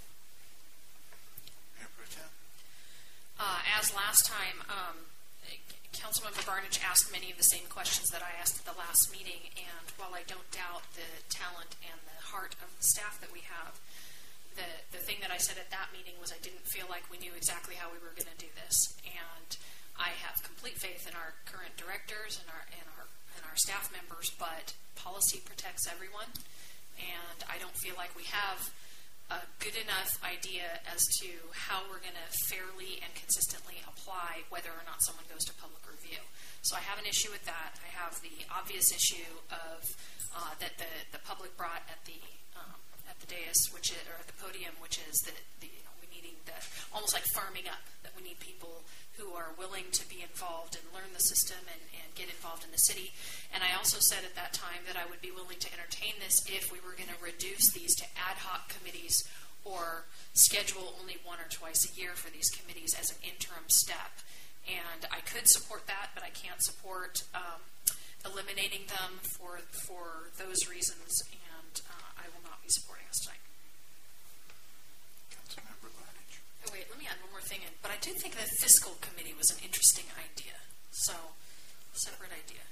Mayor Pro Tem. As last time, Councilmember Barnidge asked many of the same questions that I asked at the last meeting, and while I don't doubt the talent and the heart of the staff that we have, the thing that I said at that meeting was I didn't feel like we knew exactly how we were going to do this, and I have complete faith in our current directors and our staff members, but policy protects everyone, and I don't feel like we have a good enough idea as to how we're going to fairly and consistently apply whether or not someone goes to public review. So I have an issue with that. I have the obvious issue of that the public brought at the dais, which is, or at the podium, which is that we needing the almost like farming up. That we need people who are willing to be involved and learn the system and get involved in the city. And I also said at that time that I would be willing to entertain this if we were going to reduce these to ad hoc committees or schedule only one or twice a year for these committees as an interim step. And I could support that, but I can't support eliminating them for those reasons, and I will not be supporting us tonight. Councilmember Barnidge. Oh, wait, let me add one more thing in. But I do think the fiscal committee was an interesting idea. So, separate idea.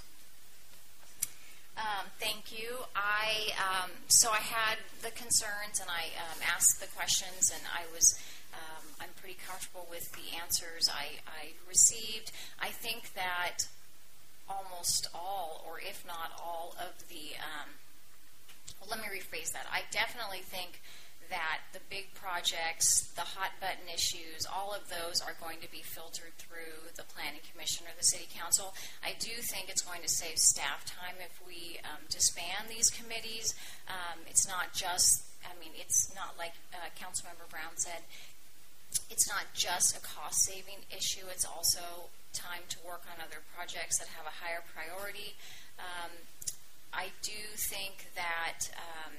Thank you. So I had the concerns and I asked the questions, and I was I'm pretty comfortable with the answers I received. I think that almost all, or if not all, of the, well, let me rephrase that. I definitely think that the big projects, the hot button issues, all of those are going to be filtered through the Planning Commission or the City Council. I do think it's going to save staff time if we disband these committees. It's not just, it's not like Councilmember Brown said, it's not just a cost-saving issue. It's also time to work on other projects that have a higher priority. I do think that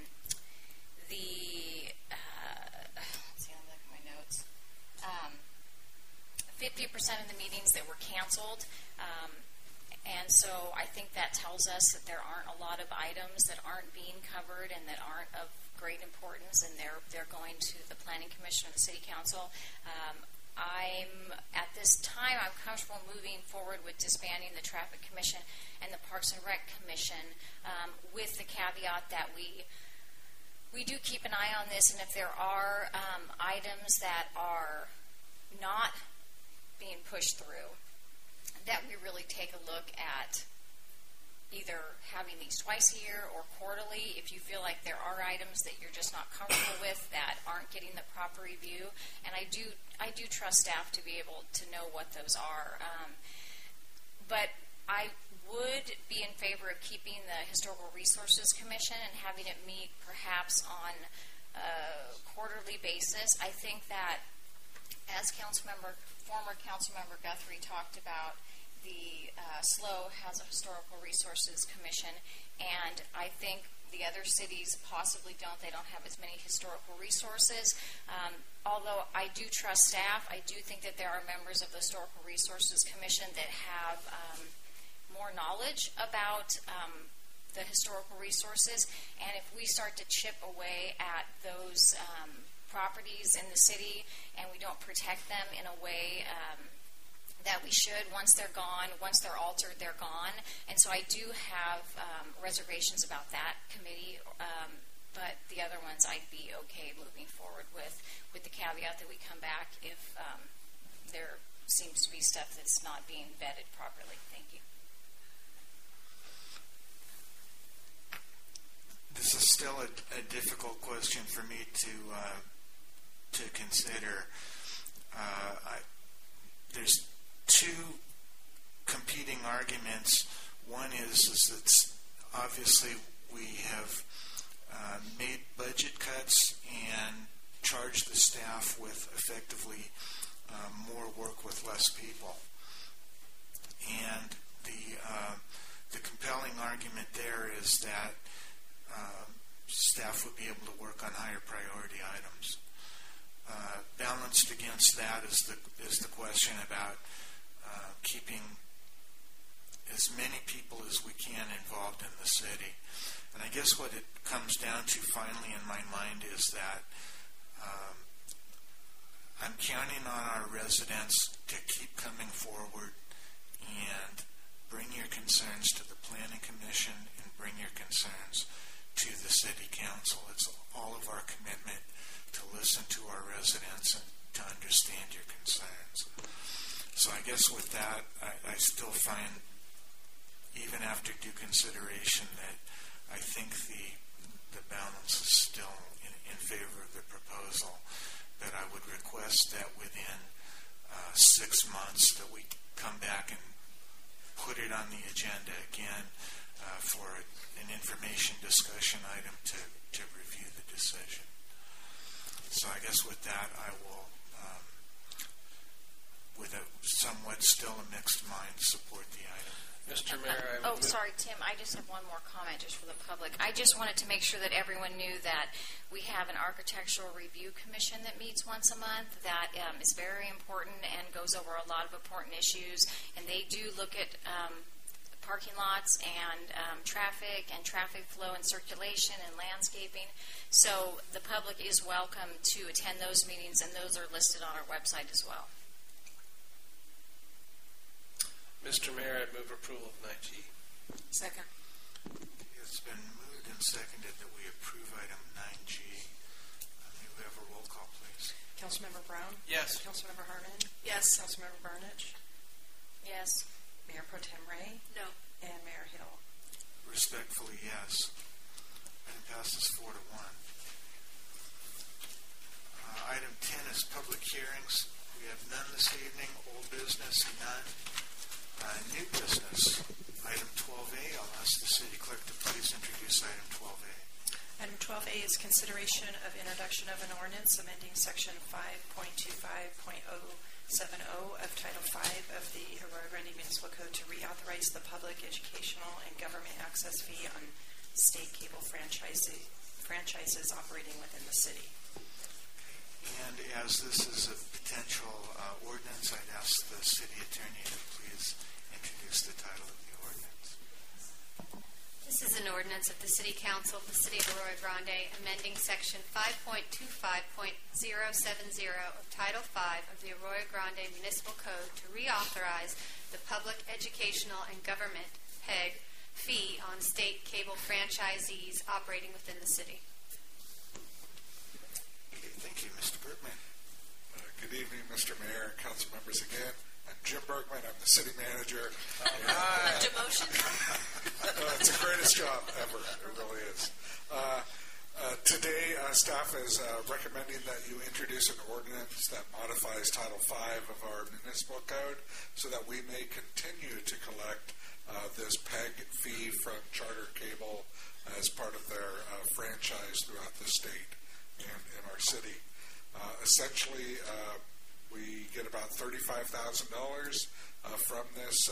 let's see, I'll look at my notes. 50% of the meetings that were canceled, and so I think that tells us that there aren't a lot of items that aren't being covered and that aren't of great importance, and they're going to the Planning Commission or the City Council. At this time, I'm comfortable moving forward with disbanding the Traffic Commission and the Parks and Rec Commission, with the caveat that we do keep an eye on this, and if there are items that are not being pushed through, that we really take a look at either having these twice a year or quarterly. If you feel like there are items that you're just not comfortable with that aren't getting the proper review, and I do trust staff to be able to know what those are. But I would be in favor of keeping the Historical Resources Commission and having it meet perhaps on a quarterly basis. I think that, as former Councilmember Guthrie talked about, the SLO has a Historical Resources Commission, and I think the other cities possibly don't. They don't have as many historical resources. Although I do trust staff, I do think that there are members of the Historical Resources Commission that have more knowledge about the historical resources, and if we start to chip away at those properties in the city and we don't protect them in a way that we should, once they're gone, once they're altered, they're gone. And so I do have reservations about that committee, but the other ones I'd be okay moving forward with the caveat that we come back if there seems to be stuff that's not being vetted properly. Thank you. This is still a difficult question for me to consider. There's two competing arguments. One is that obviously we have made budget cuts and charged the staff with effectively more work with less people. And the compelling argument there is that staff would be able to work on higher priority items. Balanced against that is the question about keeping as many people as we can involved in the city. And I guess what it comes down to finally in my mind is that I'm counting on our residents to keep coming forward and bring your concerns to the Planning Commission and bring your concerns to the City Council. It's all of our commitment to listen to our residents and to understand your concerns. So I guess with that, I still find, even after due consideration, that I think the balance is still in favor of the proposal. But I would request that within 6 months that we come back and put it on the agenda again for an information discussion item to review the decision. So I guess with that, I will, with a somewhat still a mixed mind, support the item. Mr. Mayor, sorry, Tim. I just have one more comment just for the public. I just wanted to make sure that everyone knew that we have an Architectural Review Commission that meets once a month. That is very important and goes over a lot of important issues. And they do look at parking lots and traffic flow and circulation and landscaping. So the public is welcome to attend those meetings, and those are listed on our website as well. Mr. Mayor, I move approval of 9G. Second. It's been moved and seconded that we approve item 9G. May we have a roll call, please? Councilmember Brown? Yes. Councilmember Harmon? Yes. Councilmember Barnich? Yes. Mayor Pro Tem Ray? No. And Mayor Hill? Respectfully, yes. Item passes 4-1. Item 10 is public hearings. We have none this evening. Old business, none. New business, item 12A. I'll ask the city clerk to please introduce item 12A. Item 12A is consideration of introduction of an ordinance amending Section 5.25.070 of Title V of the Arroyo Grande Municipal Code to reauthorize the public educational and government access fee on state cable franchises operating within the city. And as this is a potential ordinance, I'd ask the city attorney to please introduce the title of the ordinance. This is an ordinance of the City Council of the City of Arroyo Grande amending Section 5.25.070 of Title V of the Arroyo Grande Municipal Code to reauthorize the public educational and government PEG fee on state cable franchisees operating within the city. Thank you, Mr. Bergman. Good evening, Mr. Mayor and council members again. I'm Jim Bergman. I'm the city manager. Demotion? It's the greatest job ever. It really is. Today, staff is recommending that you introduce an ordinance that modifies Title V of our municipal code so that we may continue to collect this PEG fee from Charter Cable as part of their franchise throughout the state and in our city. Essentially, we get about $35,000 from this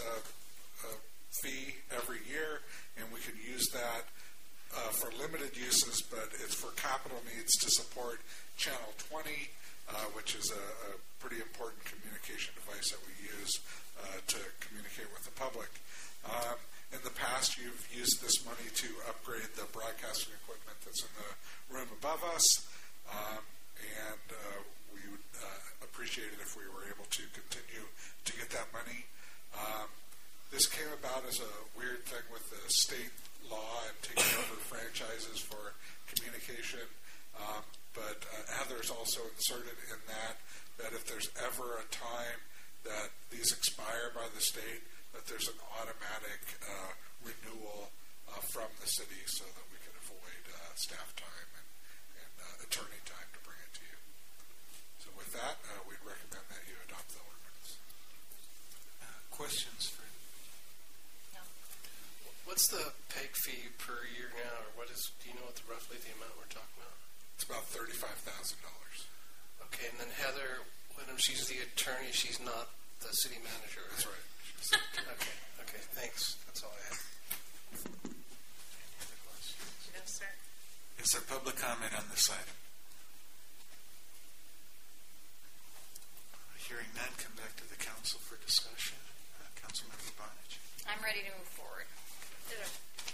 fee every year, and we can use that for limited uses, but it's for capital needs to support Channel 20, which is a pretty important communication device that we use to communicate with the public. In the past, you've used this money to upgrade the broadcasting equipment that's in the room above us, and we would appreciate it if we were able to continue to get that money. This came about as a weird thing with the state law and taking over franchises for communication, but Heather's also inserted in that if there's ever a time that these expire by the state, that there's an automatic renewal from the city so that we can avoid staff time and attorney time to bring it to you. So with that, we'd recommend that you adopt the ordinance. Questions for? No. What's the PEG fee per year now, or do you know what roughly the amount we're talking about? It's about $35,000. Okay, and then Heather, when she's the attorney, she's not the city manager. That's right. Okay, thanks. That's all I have. Any other questions? No, sir. Is there public comment on this item? Hearing none, come back to the council for discussion. Councilmember Barnich. I'm ready to move forward. Ditto.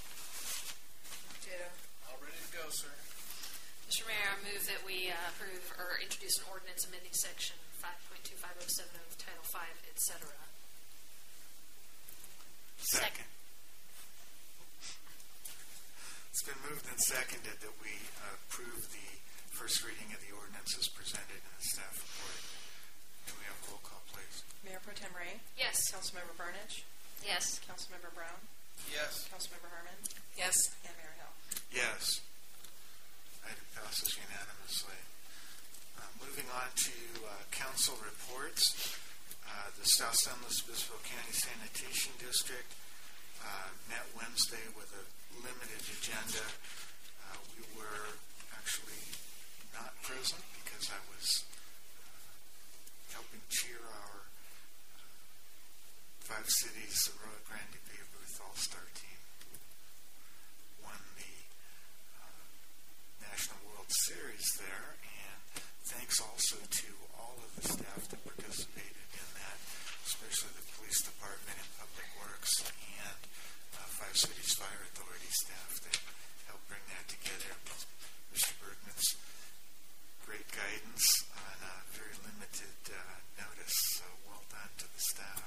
All ready to go, sir. Mr. Mayor, I move that we approve or introduce an ordinance amending Section 5.2507 of Title V, etc. Second. It's been moved and seconded that we approve the first reading of the ordinance as presented in the staff report. Can we have a roll call, please? Mayor Pro Tem Ray? Yes. Councilmember Barnich? Yes. Councilmember Brown? Yes. Councilmember Harmon? Yes. And Mayor Hill? Yes. Item passes unanimously. Moving on to council reports. The South San Luis Obispo County Sanitation District met Wednesday with a limited agenda. We were actually not present because I was helping cheer our Five Cities Arroyo Grande Babe Ruth All-Star team. Won the National World Series there, and thanks also to all of the staff that participated in that, especially the police department and public works and Five Cities Fire Authority staff that helped bring that together. Mr. Bergman's great guidance on very limited notice, so well done to the staff.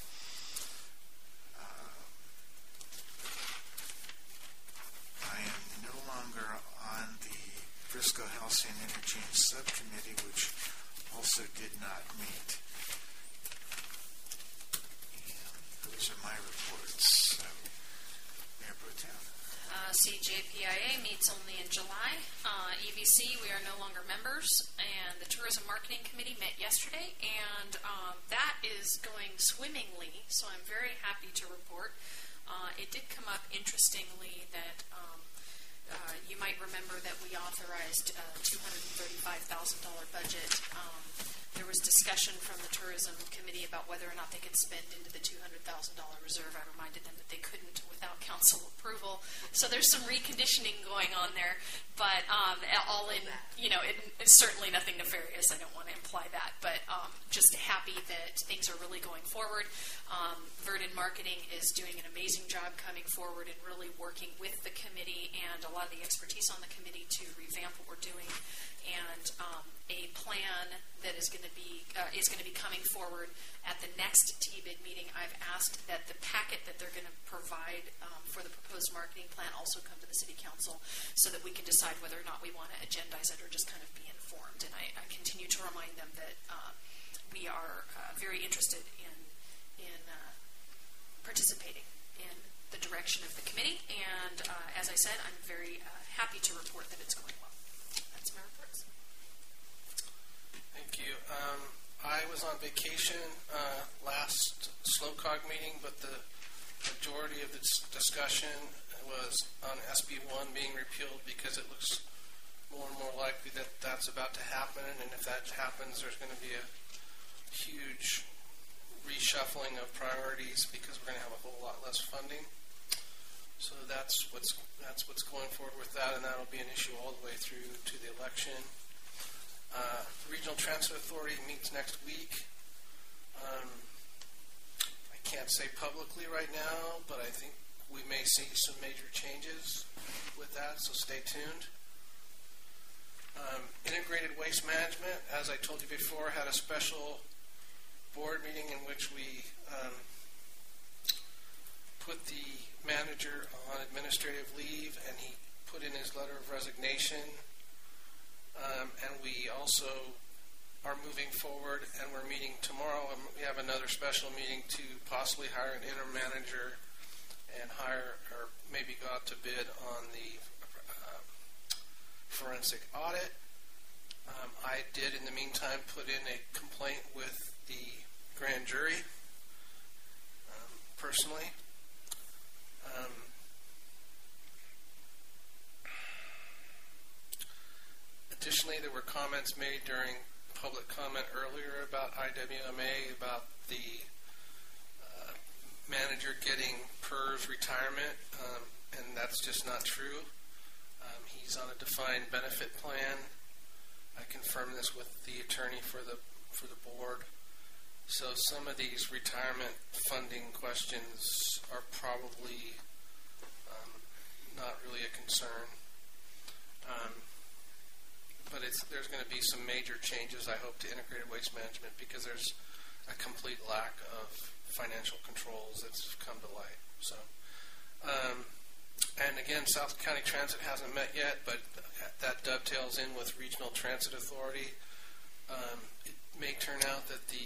I am no longer on the Frisco Housing Interchange Subcommittee, which also did not meet. And those are my reports. Mayor Pro Tem. CJPIA meets only in July. EVC, we are no longer members, and the Tourism Marketing Committee met yesterday, and that is going swimmingly, so I'm very happy to report. It did come up interestingly that you might remember that we authorized a $235,000 budget. There was discussion from the Tourism Committee about whether or not they could spend into the $200,000 reserve. I reminded them that they couldn't without council approval. So there's some reconditioning going on there, but all in, it's certainly nothing nefarious. I don't want to imply that, but just happy that things are really going forward. Verdant Marketing is doing an amazing job coming forward and really working with the committee and a lot of the expertise on the committee to revamp what we're doing. And a plan that is going to be coming forward at the next TBID meeting. I've asked that the packet that they're going to provide for the proposed marketing plan also come to the City Council so that we can decide whether or not we want to agendize it or just kind of be informed. And I continue to remind them that we are very interested in participating in the direction of the committee. And as I said, I'm very happy to report that it's going well. That's my reports. Thank you. I was on vacation last SLOCOG meeting, but the majority of the discussion was on SB1 being repealed because it looks more and more likely that that's about to happen, and if that happens, there's going to be a huge reshuffling of priorities because we're going to have a whole lot less funding. So that's what's going forward with that, and that'll be an issue all the way through to the election. The Regional Transit Authority meets next week. I can't say publicly right now, but I think we may see some major changes with that, so stay tuned. Integrated Waste Management, as I told you before, had a special board meeting in which we put the manager on administrative leave, and he put in his letter of resignation. And we also are moving forward, and we're meeting tomorrow. And we have another special meeting to possibly hire an interim manager and hire or maybe go out to bid on the forensic audit. I did, in the meantime, put in a complaint with the grand jury personally. Additionally, there were comments made during public comment earlier about IWMA, about the manager getting PERS retirement, and that's just not true. He's on a defined benefit plan. I confirmed this with the attorney for the board. So some of these retirement funding questions are probably not really a concern. But there's going to be some major changes, I hope, to integrated waste management because there's a complete lack of financial controls that's come to light. So, and again, South County Transit hasn't met yet, but that dovetails in with Regional Transit Authority. It may turn out that the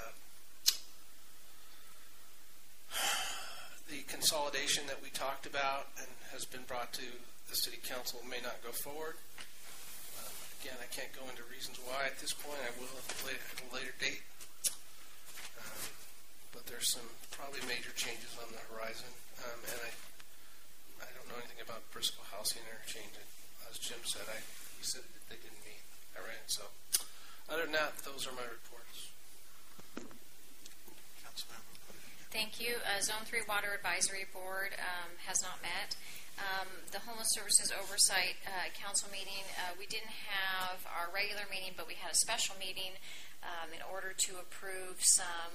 consolidation that we talked about and has been brought to the City Council may not go forward. Again, I can't go into reasons why at this point. I will at a later date. But there's some probably major changes on the horizon. And I don't know anything about Briscoe Housing Interchange. As Jim said, he said that they didn't meet. All right. So other than that, those are my reports. Councilmember. Thank you. Zone 3 Water Advisory Board has not met. The Homeless Services Oversight Council meeting, we didn't have our regular meeting, but we had a special meeting in order to approve some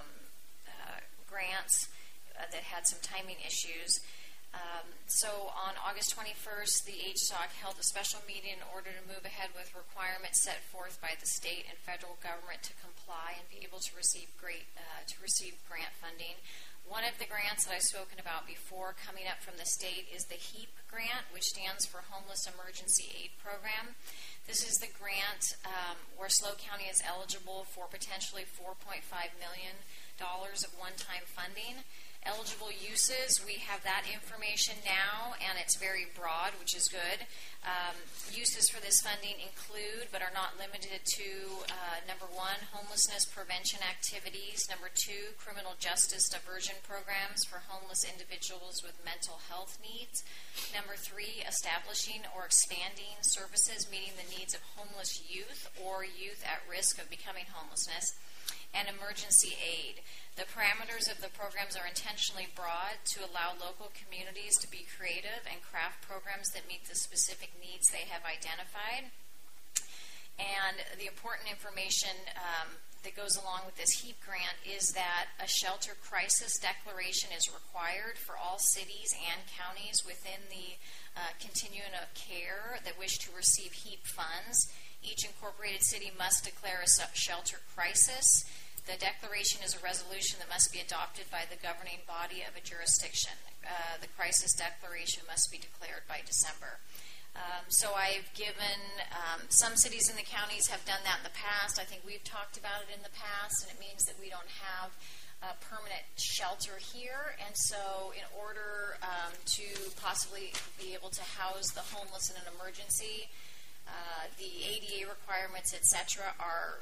grants that had some timing issues. So on August 21st, the HSOC held a special meeting in order to move ahead with requirements set forth by the state and federal government to comply and be able to receive grant funding. One of the grants that I've spoken about before coming up from the state is the HEAP grant, which stands for Homeless Emergency Aid Program. This is the grant where SLO County is eligible for potentially $4.5 million of one-time funding. Eligible uses, we have that information now, and it's very broad, which is good. Uses for this funding include, but are not limited to, number 1, homelessness prevention activities. Number 2, criminal justice diversion programs for homeless individuals with mental health needs. Number 3, establishing or expanding services meeting the needs of homeless youth or youth at risk of becoming homelessness. And emergency aid. The parameters of the programs are intentionally broad to allow local communities to be creative and craft programs that meet the specific needs they have identified. And the important information that goes along with this HEAP grant is that a shelter crisis declaration is required for all cities and counties within the continuum of care that wish to receive HEAP funds. Each incorporated city must declare a shelter crisis. The declaration is a resolution that must be adopted by the governing body of a jurisdiction. The crisis declaration must be declared by December. So I've given, some cities in the counties have done that in the past. I think we've talked about it in the past, and it means that we don't have a permanent shelter here. And so in order to possibly be able to house the homeless in an emergency, the ADA requirements, etc., are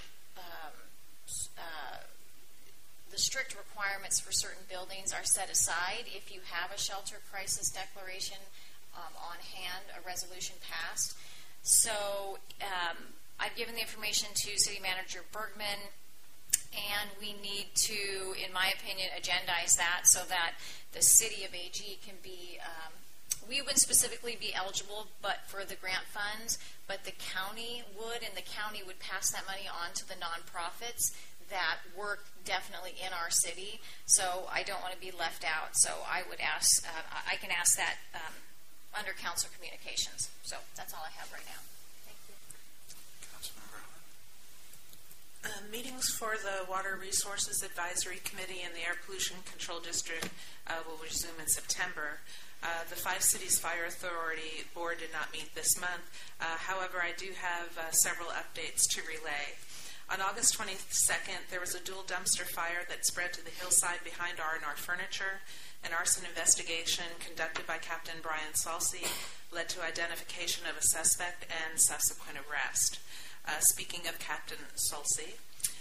the strict requirements for certain buildings are set aside if you have a shelter crisis declaration on hand, a resolution passed. So I've given the information to City Manager Bergman, and we need to, in my opinion, agendize that so that the City of AG can be we would specifically be eligible but for the grant funds, but the county would, and the county would pass that money on to the nonprofits that work definitely in our city. So I don't want to be left out. So I would ask, I can ask that under council communications. So that's all I have right now. Thank you. Councilmember. Meetings for the Water Resources Advisory Committee and the Air Pollution Control District will resume in September. The Five Cities Fire Authority Board did not meet this month. However, I do have several updates to relay. On August 22nd, there was a dual dumpster fire that spread to the hillside behind R&R Furniture. An arson investigation conducted by Captain Brian Salsi led to identification of a suspect and subsequent arrest. Speaking of Captain Salsi,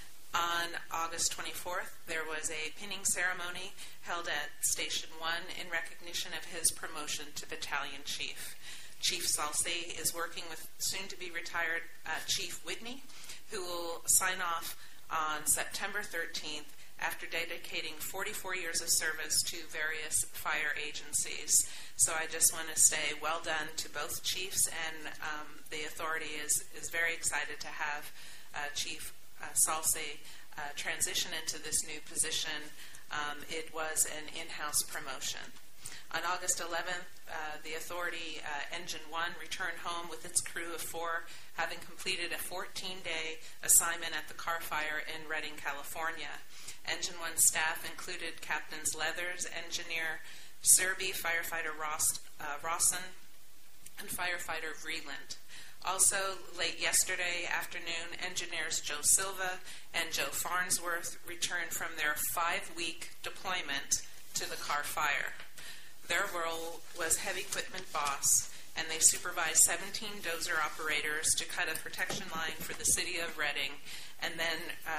on August 24th, there was a pinning ceremony held at Station 1 in recognition of his promotion to battalion chief. Chief Salsi is working with soon-to-be-retired Chief Whitney, who will sign off on September 13th after dedicating 44 years of service to various fire agencies. So I just want to say well done to both chiefs, and the authority is very excited to have Chief Salsi transition into this new position. It was an in-house promotion. On August 11th, the authority, Engine 1, returned home with its crew of 4, having completed a 14-day assignment at the car fire in Redding, California. Engine 1 staff included Captains Leathers, Engineer Serby, Firefighter Rawson, and Firefighter Vreeland. Also, late yesterday afternoon, Engineers Joe Silva and Joe Farnsworth returned from their 5-week deployment to the car fire. Their role was heavy equipment boss, and they supervised 17 dozer operators to cut a protection line for the city of Redding, and then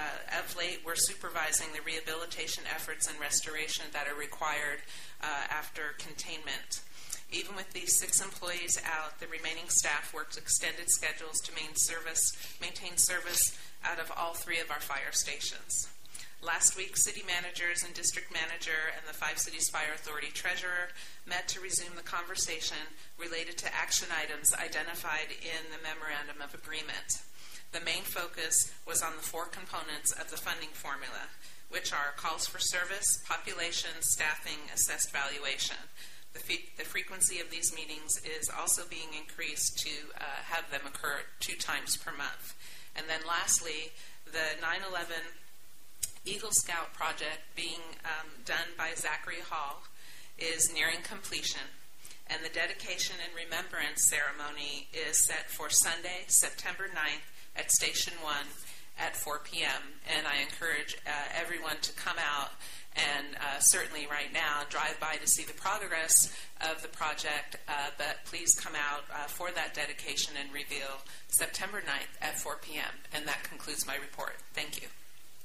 of late we're supervising the rehabilitation efforts and restoration that are required after containment. Even with these 6 employees out, the remaining staff worked extended schedules to maintain service out of all 3 of our fire stations. Last week, city managers and district manager and the Five Cities Fire Authority treasurer met to resume the conversation related to action items identified in the Memorandum of Agreement. The main focus was on the 4 components of the funding formula, which are calls for service, population, staffing, assessed valuation. The frequency of these meetings is also being increased to have them occur 2 times per month. And then lastly, the 9/11 Eagle Scout project being done by Zachary Hall is nearing completion. and the dedication and remembrance ceremony is set for Sunday, September 9th at Station 1 at 4 p.m. And I encourage everyone to come out and certainly right now drive by to see the progress of the project, but please come out for that dedication and reveal September 9th at 4 p.m. And that concludes my report. Thank you.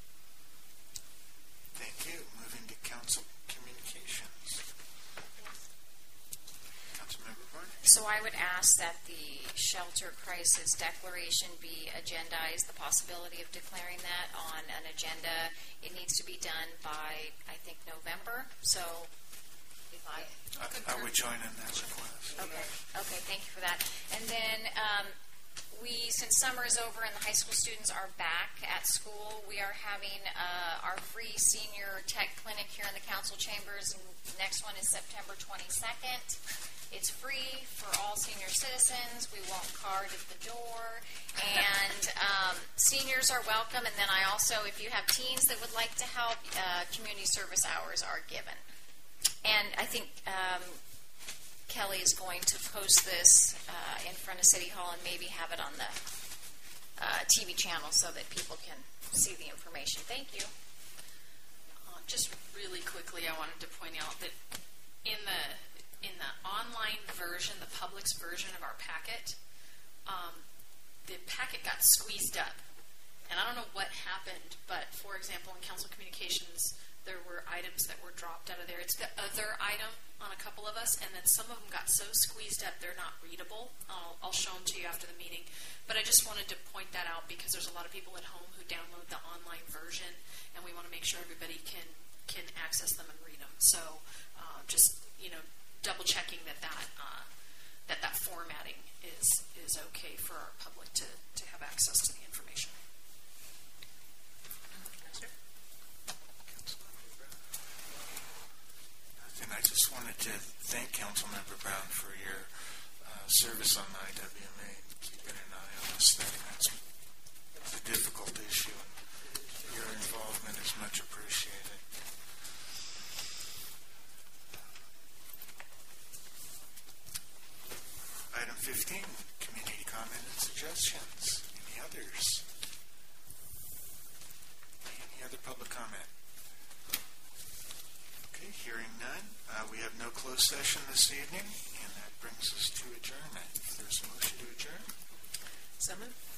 Thank you. Moving to council communications. Councilmember Barnett. So I would ask that the shelter crisis declaration be agendized, the possibility of declaring that on an agenda. It needs to be done by, I think, November. So if I would join in that request. Okay, thank you for that. And then since summer is over and the high school students are back at school, we are having our free senior tech clinic here in the council chambers. And the next one is September 22nd. It's free for all senior citizens. We won't card at the door. And seniors are welcome. And then I also, if you have teens that would like to help, community service hours are given. And I think Kelly is going to post this in front of City Hall and maybe have it on the TV channel so that people can see the information. Thank you. Just really quickly, I wanted to point out that in the online version, the public's version of our packet, the packet got squeezed up. And I don't know what happened, but for example, in council communications, there were items that were dropped out of there. It's the other item on a couple of us, and then some of them got so squeezed up they're not readable. I'll show them to you after the meeting. But I just wanted to point that out because there's a lot of people at home who download the online version, and we want to make sure everybody can access them and read them. So just double checking that formatting is okay for our public to have access to the information. And I just wanted to thank Councilmember Brown for your service on the IWMA and keeping an eye on this thing. It's a difficult issue, and your involvement is much appreciated. Item 15, community comment and suggestions. Any others? Any other public comment? Okay, hearing none. We have no closed session this evening, and that brings us to adjournment. If there's a motion to adjourn. So moved.